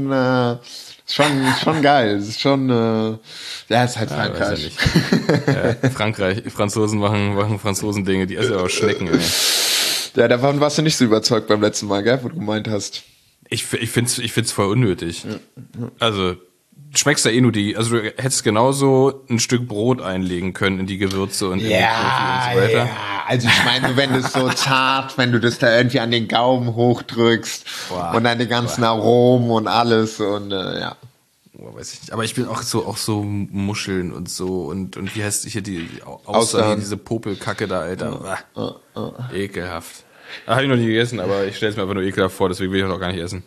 geil. Das ist schon, ist halt Frankreich. Frankreich, Franzosen machen Franzosen-Dinge, die essen aber Schnecken, ey. Ja, davon warst du nicht so überzeugt beim letzten Mal, gell, wo du gemeint hast. Ich find's voll unnötig. Also, schmeckst ja eh nur also du hättest genauso ein Stück Brot einlegen können in die Gewürze und in die Profi und so weiter. Ja, also ich meine, wenn das so zart, wenn du das da irgendwie an den Gaumen hochdrückst und dann die ganzen Aromen und alles und ja. Weiß ich nicht. Aber ich bin auch so Muscheln und so und wie heißt hier außer diese Popelkacke da, Alter. Ekelhaft. Habe ich noch nie gegessen, aber ich stelle es mir einfach nur ekelhaft vor, deswegen will ich das auch gar nicht essen.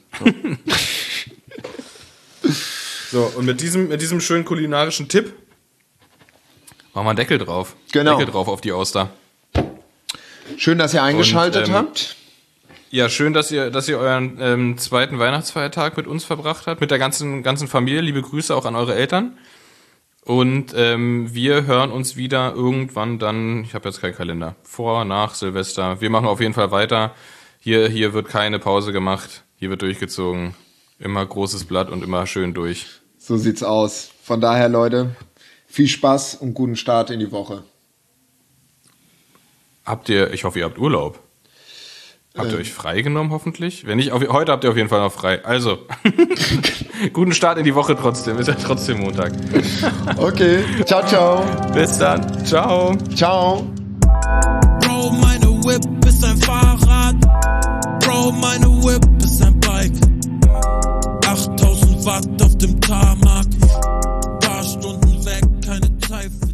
So, und mit diesem schönen kulinarischen Tipp machen wir einen Deckel drauf. Genau. Deckel drauf auf die Auster. Schön, dass ihr eingeschaltet habt. Ja, schön, dass ihr euren zweiten Weihnachtsfeiertag mit uns verbracht habt, mit der ganzen Familie. Liebe Grüße auch an eure Eltern. Und wir hören uns wieder irgendwann dann, ich habe jetzt keinen Kalender, vor, nach Silvester. Wir machen auf jeden Fall weiter. Hier wird keine Pause gemacht. Hier wird durchgezogen. Immer großes Blatt und immer schön durch. So sieht's aus. Von daher, Leute, viel Spaß und guten Start in die Woche. Ich hoffe, ihr habt Urlaub. Habt ihr euch frei genommen, hoffentlich? Wenn nicht, heute habt ihr auf jeden Fall noch frei. Also, guten Start in die Woche trotzdem. Ist ja trotzdem Montag. Okay, ciao, ciao. Bis dann. Ciao. Ciao. Bro, meine Whip ist ein Fahrrad. Bro, meine Whip ist ein Bike. 8000 Watt auf dem Tarmac. Paar Stunden weg, keine Zeit.